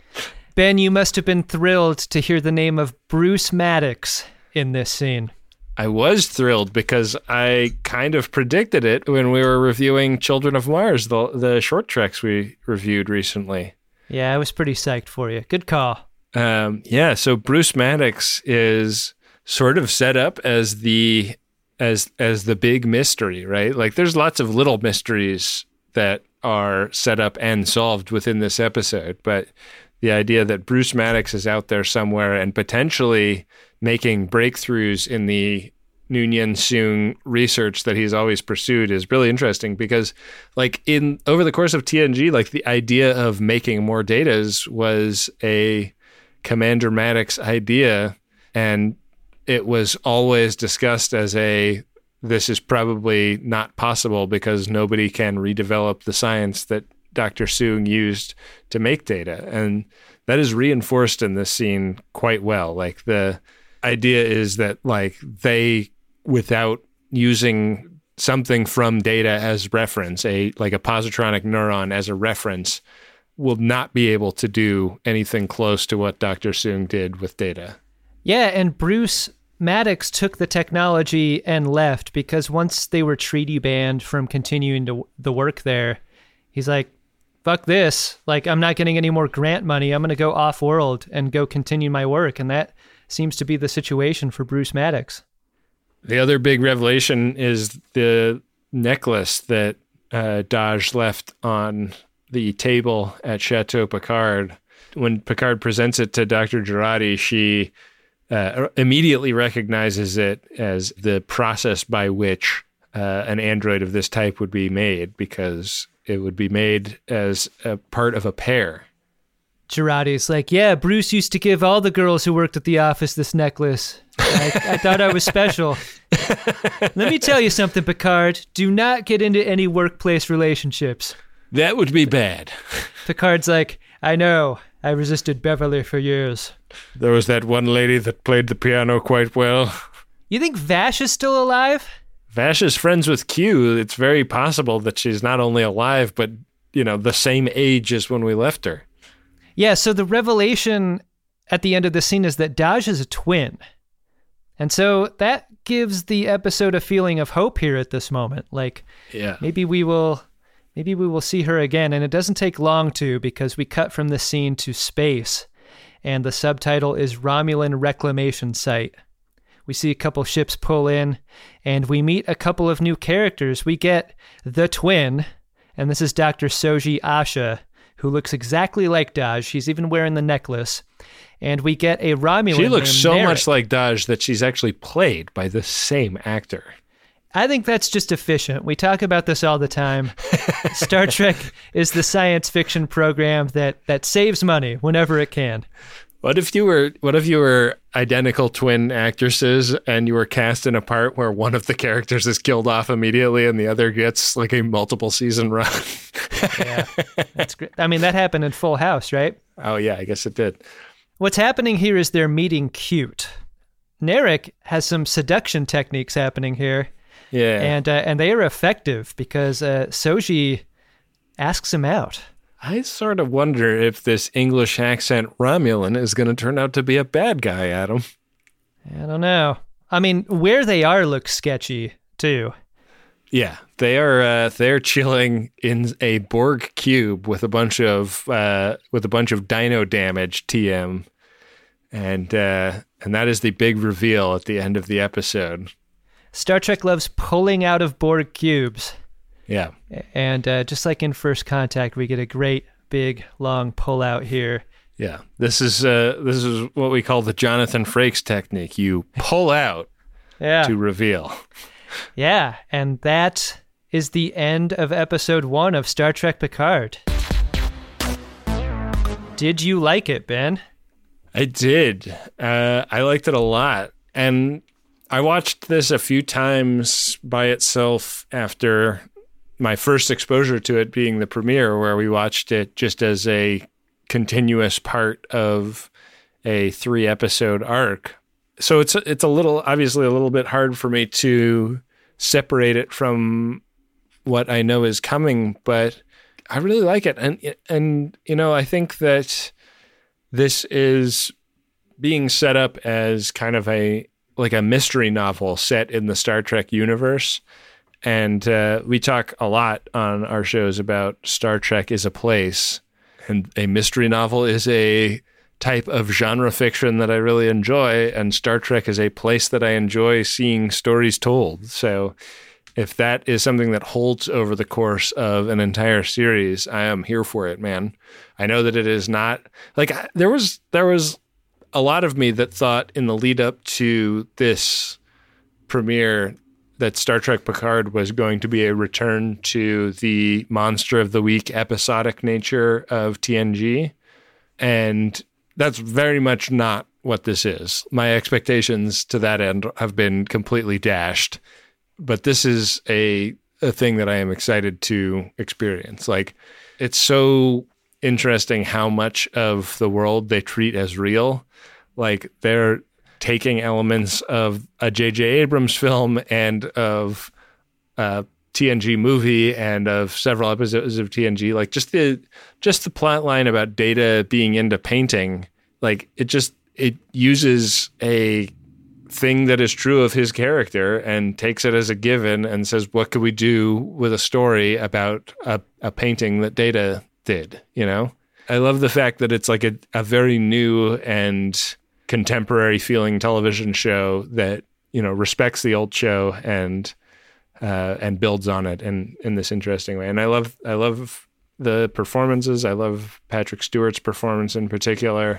Ben, you must have been thrilled to hear the name of Bruce Maddox in this scene. I was thrilled because I kind of predicted it when we were reviewing Children of Mars, the the short treks we reviewed recently. Yeah, I was pretty psyched for you. Good call. Um, yeah, so Bruce Maddox is sort of set up as the as as the big mystery, right? Like there's lots of little mysteries that are set up and solved within this episode, but the idea that Bruce Maddox is out there somewhere and potentially making breakthroughs in the Noonien Soong research that he's always pursued is really interesting because like in over the course of T N G, like the idea of making more datas was a Commander Maddox idea, and it was always discussed as a this is probably not possible because nobody can redevelop the science that Doctor Soong used to make data. And that is reinforced in this scene quite well. Like the idea is that like they, without using something from data as reference, a like a positronic neuron as a reference, will not be able to do anything close to what Doctor Soong did with data. Yeah, and Bruce Maddox took the technology and left because once they were treaty banned from continuing to the work there, he's like, fuck this. Like, I'm not getting any more grant money. I'm going to go off-world and go continue my work. And that seems to be the situation for Bruce Maddox. The other big revelation is the necklace that uh, Dahj left on the table at Chateau Picard. When Picard presents it to Doctor Jurati, she uh, immediately recognizes it as the process by which uh, an android of this type would be made, because it would be made as a part of a pair. Jurati's like, yeah, Bruce used to give all the girls who worked at the office this necklace. I, I thought I was special. Let me tell you something, Picard. Do not get into any workplace relationships. That would be bad. Picard's like, I know. I resisted Beverly for years. There was that one lady that played the piano quite well. You think Vash is still alive? Vash is friends with Q. It's very possible that she's not only alive, but, you know, the same age as when we left her. Yeah, so the revelation at the end of the scene is that Dahj is a twin. And so that gives the episode a feeling of hope here at this moment. Like, yeah. maybe we will... Maybe we will see her again, and it doesn't take long to, because we cut from the scene to space, and the subtitle is Romulan Reclamation Site. We see a couple ships pull in, and we meet a couple of new characters. We get the twin, and this is Doctor Soji Asha, who looks exactly like Dahj. She's even wearing the necklace. And we get a Romulan. She looks so Narek. much like Dahj that she's actually played by the same actor. I think that's just efficient. We talk about this all the time. Star Trek is the science fiction program that, that saves money whenever it can. What if you were what if you were identical twin actresses and you were cast in a part where one of the characters is killed off immediately and the other gets like a multiple season run? Yeah, that's great. I mean, that happened in Full House, right? Oh yeah, I guess it did. What's happening here is they're meeting cute. Narek has some seduction techniques happening here. Yeah, and uh, and they are effective because uh, Soji asks him out. I sort of wonder if this English accent Romulan is going to turn out to be a bad guy, Adam. I don't know. I mean, where they are looks sketchy, too. Yeah, they are. Uh, they're chilling in a Borg cube with a bunch of uh, with a bunch of dino damage. T M, and uh, and that is the big reveal at the end of the episode. Star Trek loves pulling out of Borg cubes. Yeah, and uh, just like in First Contact, we get a great big long pull out here. Yeah, this is uh, this is what we call the Jonathan Frakes technique. You pull out yeah. to reveal. Yeah, and that is the end of episode one of Star Trek Picard. Did you like it, Ben? I did. Uh, I liked it a lot. And I watched this a few times by itself after my first exposure to it being the premiere, where we watched it just as a continuous part of a three-episode arc. So it's it's a little, obviously a little bit hard for me to separate it from what I know is coming, but I really like it. And, and you know, I think that this is being set up as kind of a, like a mystery novel set in the Star Trek universe. And uh, we talk a lot on our shows about Star Trek is a place, and a mystery novel is a type of genre fiction that I really enjoy, and Star Trek is a place that I enjoy seeing stories told. So if that is something that holds over the course of an entire series, I am here for it, man. I know that it is not like there was there was a lot of me that thought in the lead up to this premiere that Star Trek Picard was going to be a return to the Monster of the Week episodic nature of T N G. And that's very much not what this is. My expectations to that end have been completely dashed. But this is a a thing that I am excited to experience. Like, it's so interesting how much of the world they treat as real. Like, they're taking elements of a J J Abrams film and of a T N G movie and of several episodes of T N G. Like, just the just the plot line about Data being into painting, like, it just it uses a thing that is true of his character and takes it as a given and says, what could we do with a story about a, a painting that Data did, you know? I love the fact that it's like a, a very new and contemporary feeling television show that, you know, respects the old show and uh, and builds on it in, in this interesting way. And I love I love the performances. I love Patrick Stewart's performance in particular.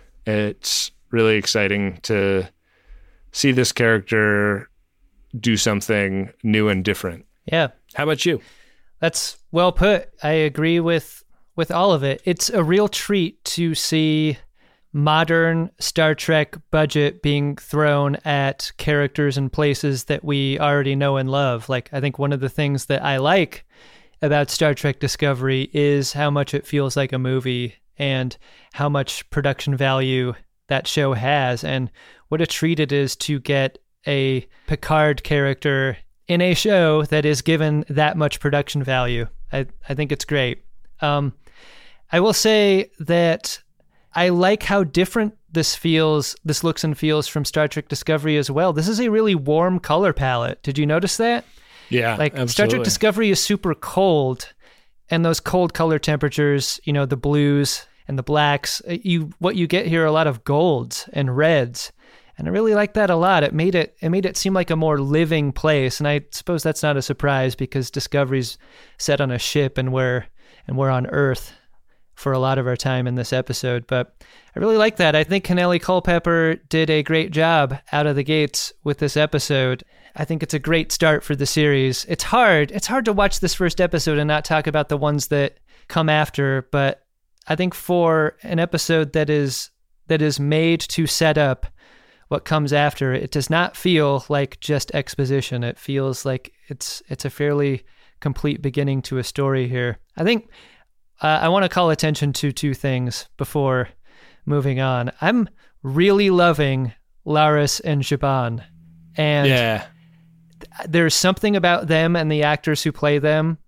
It's really exciting to see this character do something new and different. Yeah. How about you? That's well put. I agree with with all of it. It's a real treat to see modern Star Trek budget being thrown at characters and places that we already know and love. Like, I think one of the things that I like about Star Trek Discovery is how much it feels like a movie and how much production value that show has, and what a treat it is to get a Picard character in a show that is given that much production value. I, I think it's great. Um, I will say that I like how different this feels, this looks and feels from Star Trek Discovery as well. This is a really warm color palette. Did you notice that? Yeah, like absolutely. Star Trek Discovery is super cold, and those cold color temperatures, you know, the blues and the blacks, you what you get here are a lot of golds and reds. And I really like that a lot. It made it it made it seem like a more living place. And I suppose that's not a surprise because Discovery's set on a ship and we're and we're on Earth for a lot of our time in this episode. But I really like that. I think Kennelly Culpepper did a great job out of the gates with this episode. I think it's a great start for the series. It's hard. It's hard to watch this first episode and not talk about the ones that come after, but I think for an episode that is that is made to set up what comes after, it does not feel like just exposition. It feels like it's it's a fairly complete beginning to a story here. I think uh, I want to call attention to two things before moving on. I'm really loving Laris and Zhaban, and yeah. there's something about them and the actors who play them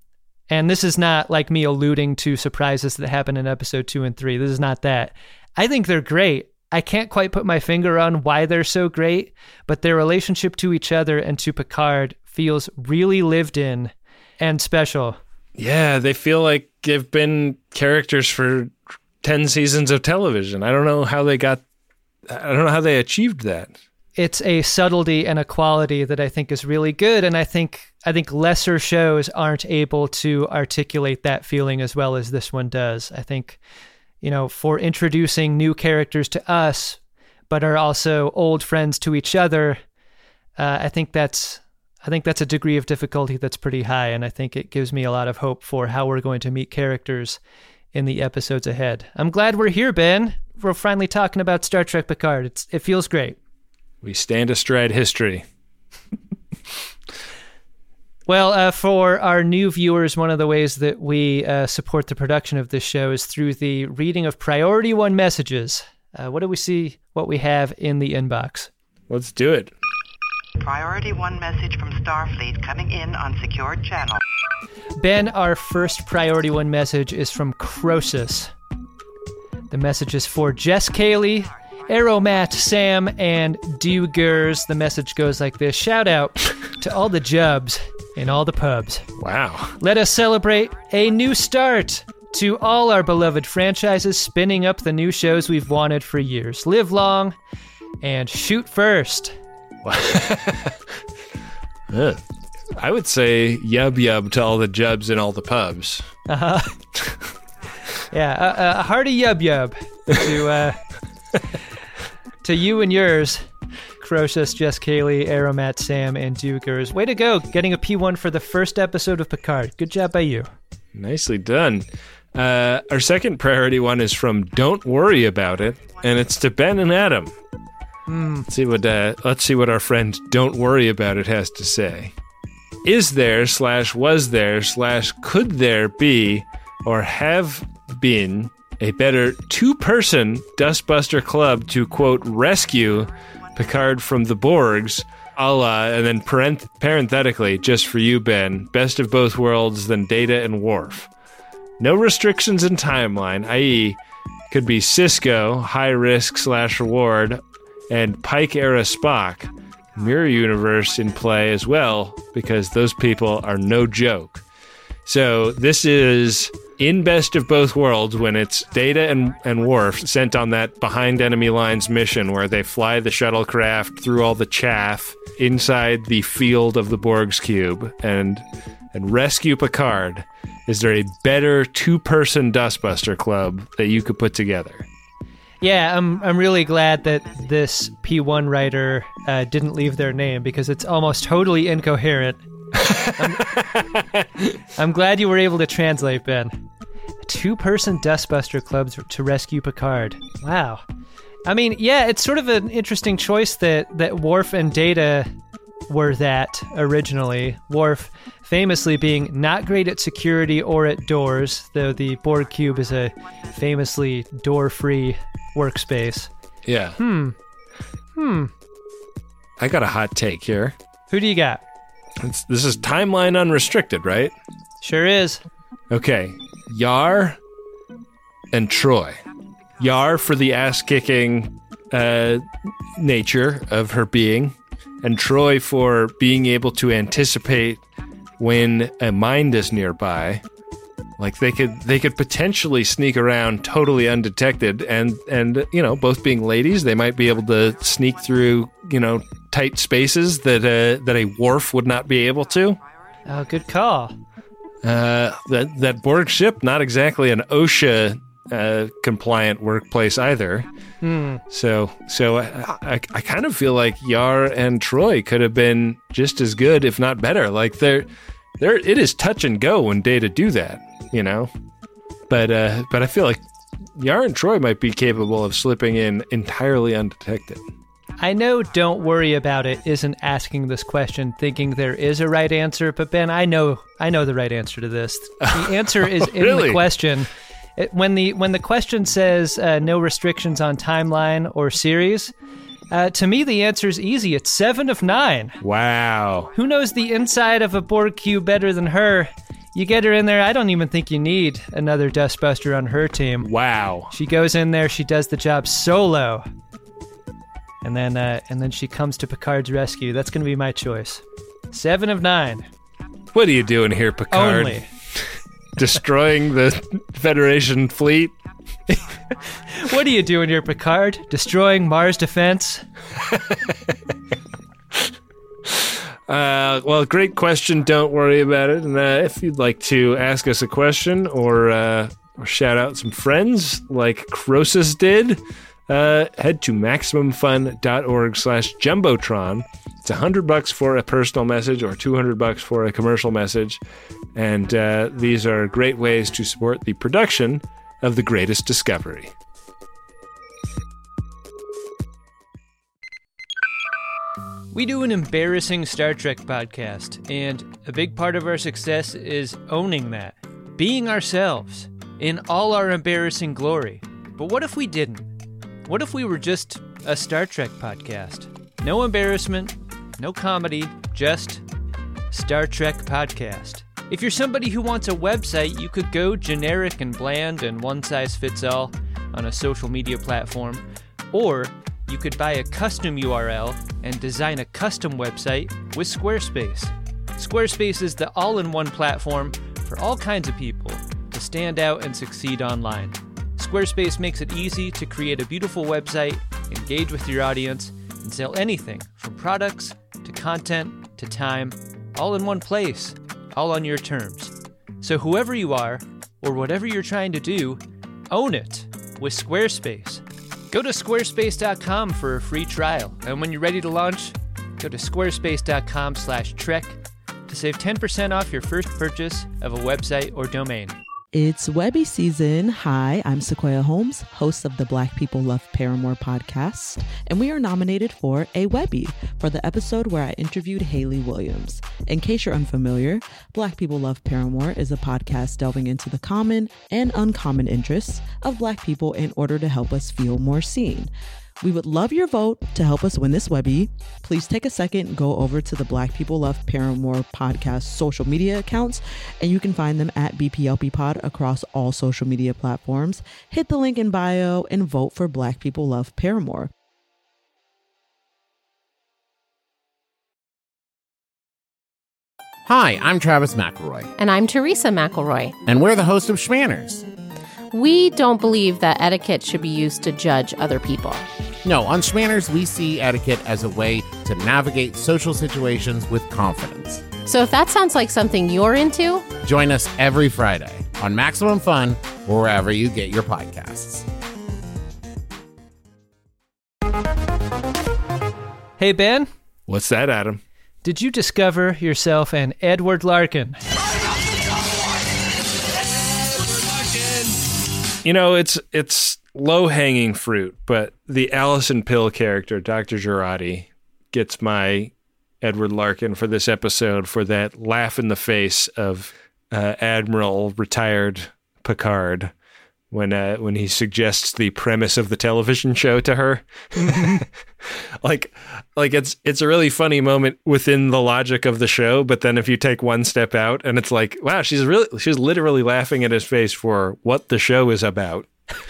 And this is not like me alluding to surprises that happen in episode two and three. This is not that. I think they're great. I can't quite put my finger on why they're so great, but their relationship to each other and to Picard feels really lived in and special. Yeah, they feel like they've been characters for ten seasons of television. I don't know how they got, I don't know how they achieved that. It's a subtlety and a quality that I think is really good. And I think, I think lesser shows aren't able to articulate that feeling as well as this one does. I think, you know, for introducing new characters to us, but are also old friends to each other, uh, I think that's, I think that's a degree of difficulty that's pretty high, and I think it gives me a lot of hope for how we're going to meet characters in the episodes ahead. I'm glad we're here, Ben. We're finally talking about Star Trek Picard. It's, it feels great. We stand astride history. Well, uh, for our new viewers, one of the ways that we uh, support the production of this show is through the reading of Priority One messages. Uh, what do we see, what we have in the inbox? Let's do it. Priority One message from Starfleet coming in on secured channel. Ben, our first Priority One message is from Croesus. The message is for Jess Cayley, Aeromat, Sam, and Dugers. The message goes like this. Shout out to all the Jubs in all the pubs. Wow. Let us celebrate a new start to all our beloved franchises, spinning up the new shows we've wanted for years. Live long and shoot first. uh, I would say yub yub to all the Jubs in all the pubs. Uh-huh. Yeah, a, a hearty yub yub to uh, to you and yours, Croesus, Jess Cayley, Aeromat, Sam, and Dugers. Way to go, getting a P one for the first episode of Picard. Good job by you. Nicely done. Uh, our second Priority One is from Don't Worry About It, and it's to Ben and Adam. Mm. Let's see what uh, let's see what our friend Don't Worry About It has to say. Is there slash was there slash could there be or have been a better two-person Dustbuster club to, quote, rescue Picard from the Borgs, a la, and then parenth- parenthetically, just for you, Ben, best of both worlds than Data and Worf. No restrictions in timeline, that is, could be Cisco, high risk slash reward, and Pike-era Spock, Mirror Universe in play as well, because those people are no joke. So this is in Best of Both Worlds when it's Data and, and Worf sent on that behind enemy lines mission where they fly the shuttlecraft through all the chaff inside the field of the Borg's cube and and rescue Picard. Is there a better two-person Dustbuster club that you could put together? Yeah, I'm I'm really glad that this P one writer uh, didn't leave their name because it's almost totally incoherent. I'm, I'm glad you were able to translate, Ben. A two-person Dustbuster club to rescue Picard. Wow. I mean, yeah, it's sort of an interesting choice that, that Worf and Data were that originally. Worf famously being not great at security or at doors, though the Borg cube is a famously door-free workspace. Yeah. Hmm. Hmm. I got a hot take here. Who do you got? It's, this is timeline unrestricted, right? Sure is. Okay. Yar and Troy. Yar for the ass-kicking uh, nature of her being, and Troy for being able to anticipate when a mind is nearby. Like they could they could potentially sneak around totally undetected, and and you know, both being ladies, they might be able to sneak through, you know, tight spaces that uh, that a Worf would not be able to. Oh, good call. Uh, that that Borg ship, not exactly an OSHA uh, compliant workplace either. Hmm. So so I, I I kind of feel like Yar and Troy could have been just as good, if not better. Like they're they're it is touch and go when Data do that, you know. But uh, but I feel like Yar and Troy might be capable of slipping in entirely undetected. I know Don't Worry About It isn't asking this question thinking there is a right answer, but Ben, I know I know the right answer to this. The answer is in Really? the question. It, when the when the question says uh, no restrictions on timeline or series, uh, to me the answer is easy. It's seven of nine. Wow. Who knows the inside of a Borg cube better than her? You get her in there, I don't even think you need another Dustbuster on her team. Wow. She goes in there, she does the job solo. And then uh, and then she comes to Picard's rescue. That's going to be my choice. Seven of nine. What are you doing here, Picard? Only. Destroying the Federation fleet? What are you doing here, Picard? Destroying Mars defense? Uh, well, great question. Don't worry about it. And uh, if you'd like to ask us a question or, uh, or shout out some friends like Croesus did, uh, head to MaximumFun.org slash Jumbotron. It's a hundred bucks for a personal message or two hundred bucks for a commercial message. And uh, these are great ways to support the production of The Greatest Discovery. We do an embarrassing Star Trek podcast, and a big part of our success is owning that, being ourselves, in all our embarrassing glory. But what if we didn't? What if we were just a Star Trek podcast? No embarrassment, no comedy, just Star Trek podcast. If you're somebody who wants a website, you could go generic and bland and one-size-fits-all on a social media platform, or you could buy a custom U R L and design a custom website with Squarespace. Squarespace is the all-in-one platform for all kinds of people to stand out and succeed online. Squarespace makes it easy to create a beautiful website, engage with your audience, and sell anything from products to content to time, all in one place, all on your terms. So whoever you are, or whatever you're trying to do, own it with Squarespace. Go to squarespace dot com for a free trial, and when you're ready to launch, go to squarespace dot com slash trek to save ten percent off your first purchase of a website or domain. It's Webby season. Hi, I'm Sequoia Holmes, host of the Black People Love Paramore podcast, and we are nominated for a Webby for the episode where I interviewed Hayley Williams. In case you're unfamiliar, Black People Love Paramore is a podcast delving into the common and uncommon interests of Black people in order to help us feel more seen. We would love your vote to help us win this Webby. Please take a second, go over to the Black People Love Paramore podcast social media accounts, and you can find them at B P L P Pod across all social media platforms. Hit the link in bio and vote for Black People Love Paramore. Hi, I'm Travis McElroy. And I'm Teresa McElroy. And we're the host of Schmanners. We don't believe that etiquette should be used to judge other people. No, on Schmanners, we see etiquette as a way to navigate social situations with confidence. So if that sounds like something you're into, join us every Friday on Maximum Fun or wherever you get your podcasts. Hey, Ben. What's that, Adam? Did you discover yourself an Edward Larkin? You know, it's it's low-hanging fruit, but the Alison Pill character, Doctor Jurati, gets my Edward Larkin for this episode for that laugh in the face of uh, Admiral retired Picard when uh, when he suggests the premise of the television show to her. like, like it's it's a really funny moment within the logic of the show, but then if you take one step out, and it's like, wow, she's really she's literally laughing at his face for what the show is about.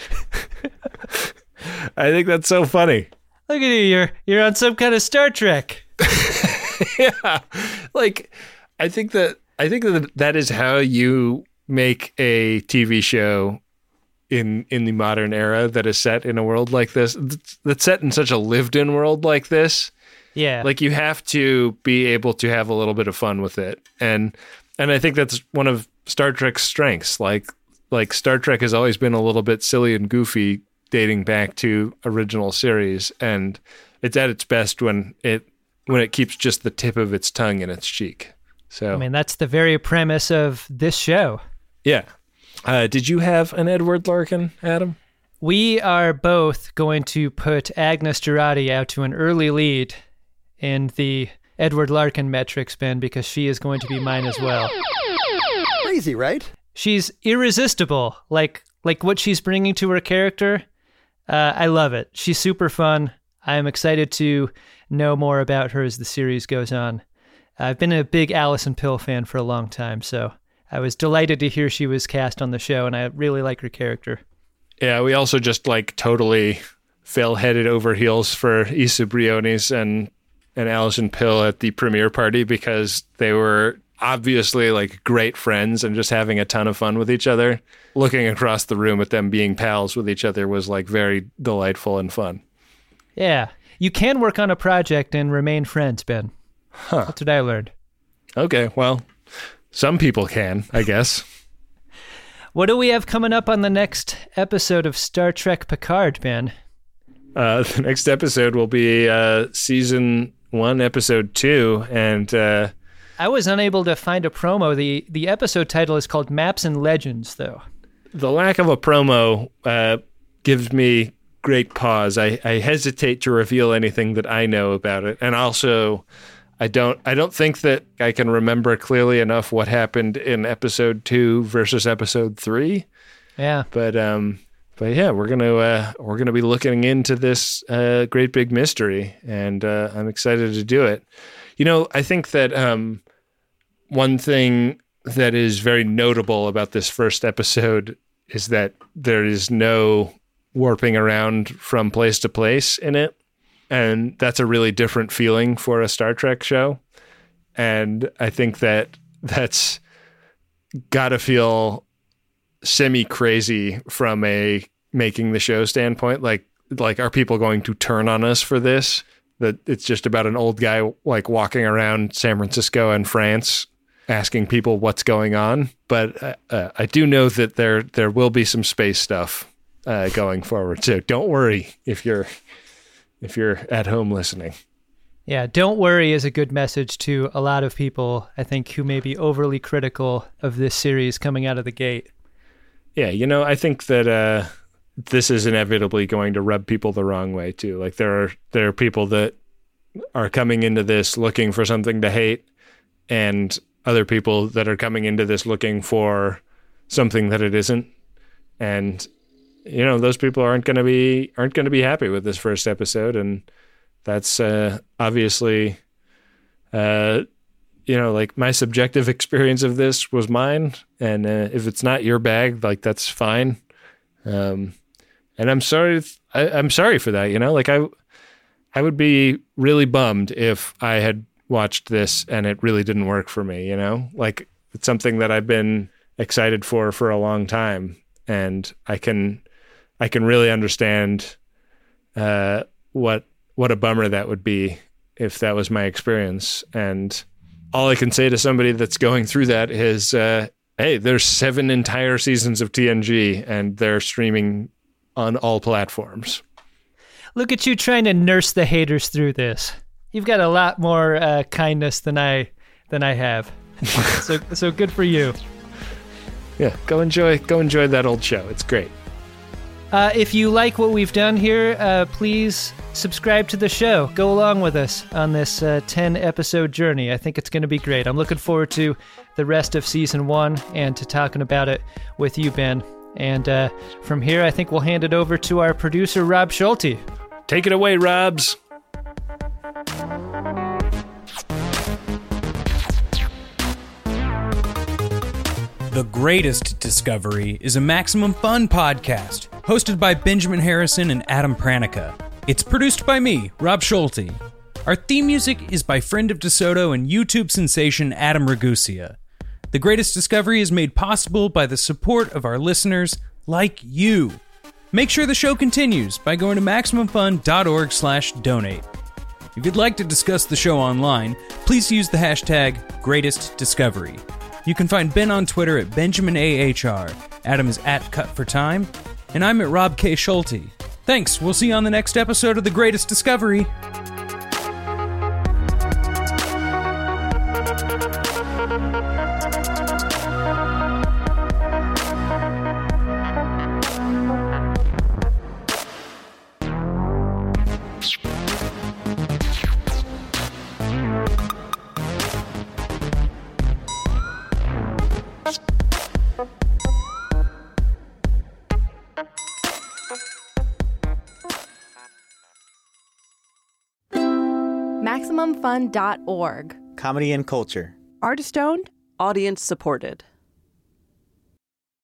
I think that's so funny. Look at you, you're you're on some kind of Star Trek. Yeah, like I think that I think that that is how you make a T V show in in the modern era that is set in a world like this, that's set in such a lived-in world like this. Yeah, like you have to be able to have a little bit of fun with it, and and I think that's one of Star Trek's strengths. Like like Star Trek has always been a little bit silly and goofy, dating back to original series, and it's at its best when it when it keeps just the tip of its tongue in its cheek. So I mean, that's the very premise of this show. Yeah. Uh, did you have an Edward Larkin, Adam? We are both going to put Agnes Jurati out to an early lead in the Edward Larkin metrics, Ben, because she is going to be mine as well. Crazy, right? She's irresistible. Like like what she's bringing to her character. Uh, I love it. She's super fun. I'm excited to know more about her as the series goes on. I've been a big Alison Pill fan for a long time, so I was delighted to hear she was cast on the show, and I really like her character. Yeah, we also just like totally fell headed over heels for Issa Briones and and Alison Pill at the premiere party because they were obviously like great friends and just having a ton of fun with each other. Looking across the room at them being pals with each other was like very delightful and fun. Yeah, you can work on a project and remain friends, Ben. Huh. That's what I learned. Okay, well, some people can, I guess. What do we have coming up on the next episode of Star Trek Picard, Ben? Uh, the next episode will be uh, season one, episode two, and uh, I was unable to find a promo. The The episode title is called Maps and Legends, though. The lack of a promo uh, gives me great pause. I, I hesitate to reveal anything that I know about it, and also I don't I don't think that I can remember clearly enough what happened in episode two versus episode three. Yeah, but um, but yeah, we're gonna uh, we're gonna be looking into this uh, great big mystery, and uh, I'm excited to do it. You know, I think that um, one thing that is very notable about this first episode is that there is no warping around from place to place in it. And that's a really different feeling for a Star Trek show. And I think that that's got to feel semi-crazy from a making the show standpoint. Like, like, are people going to turn on us for this? That it's just about an old guy like walking around San Francisco and France asking people what's going on. But uh, uh, I do know that there there will be some space stuff uh, going forward. So don't worry if you're if you're at home listening. Yeah, don't worry is a good message to a lot of people, I think, who may be overly critical of this series coming out of the gate. Yeah, you know, I think that uh, this is inevitably going to rub people the wrong way too. Like there are there are people that are coming into this looking for something to hate, and other people that are coming into this looking for something that it isn't. And you know, those people aren't going to be aren't going to be happy with this first episode, and that's uh, obviously, uh, you know, like my subjective experience of this was mine, and uh, if it's not your bag, like that's fine. Um, and I'm sorry, I, I'm sorry for that. You know, like I, I would be really bummed if I had watched this and it really didn't work for me. You know, like it's something that I've been excited for for a long time, and I can, I can really understand uh, what what a bummer that would be if that was my experience. And all I can say to somebody that's going through that is, uh, hey, there's seven entire seasons of T N G and they're streaming on all platforms. Look at you trying to nurse the haters through this. You've got a lot more uh, kindness than I than I have. so so good for you. Yeah, go enjoy go enjoy that old show. It's great. Uh, if you like what we've done here, uh, please subscribe to the show. Go along with us on this uh, ten-episode journey. I think it's going to be great. I'm looking forward to the rest of season one and to talking about it with you, Ben. And uh, from here, I think we'll hand it over to our producer, Rob Schulte. Take it away, Robs. The Greatest Discovery is a Maximum Fun podcast, hosted by Benjamin Harrison and Adam Pranica. It's produced by me, Rob Schulte. Our theme music is by friend of DeSoto and YouTube sensation Adam Ragusia. The Greatest Discovery is made possible by the support of our listeners like you. Make sure the show continues by going to MaximumFun.org slash donate. If you'd like to discuss the show online, please use the hashtag GreatestDiscovery. You can find Ben on Twitter at Benjamin A H R, Adam is at Cut for Time, and I'm at Rob K. Schulte. Thanks, we'll see you on the next episode of The Greatest Discovery. Maximum Fun dot org. Comedy and culture. Artist owned. Audience supported.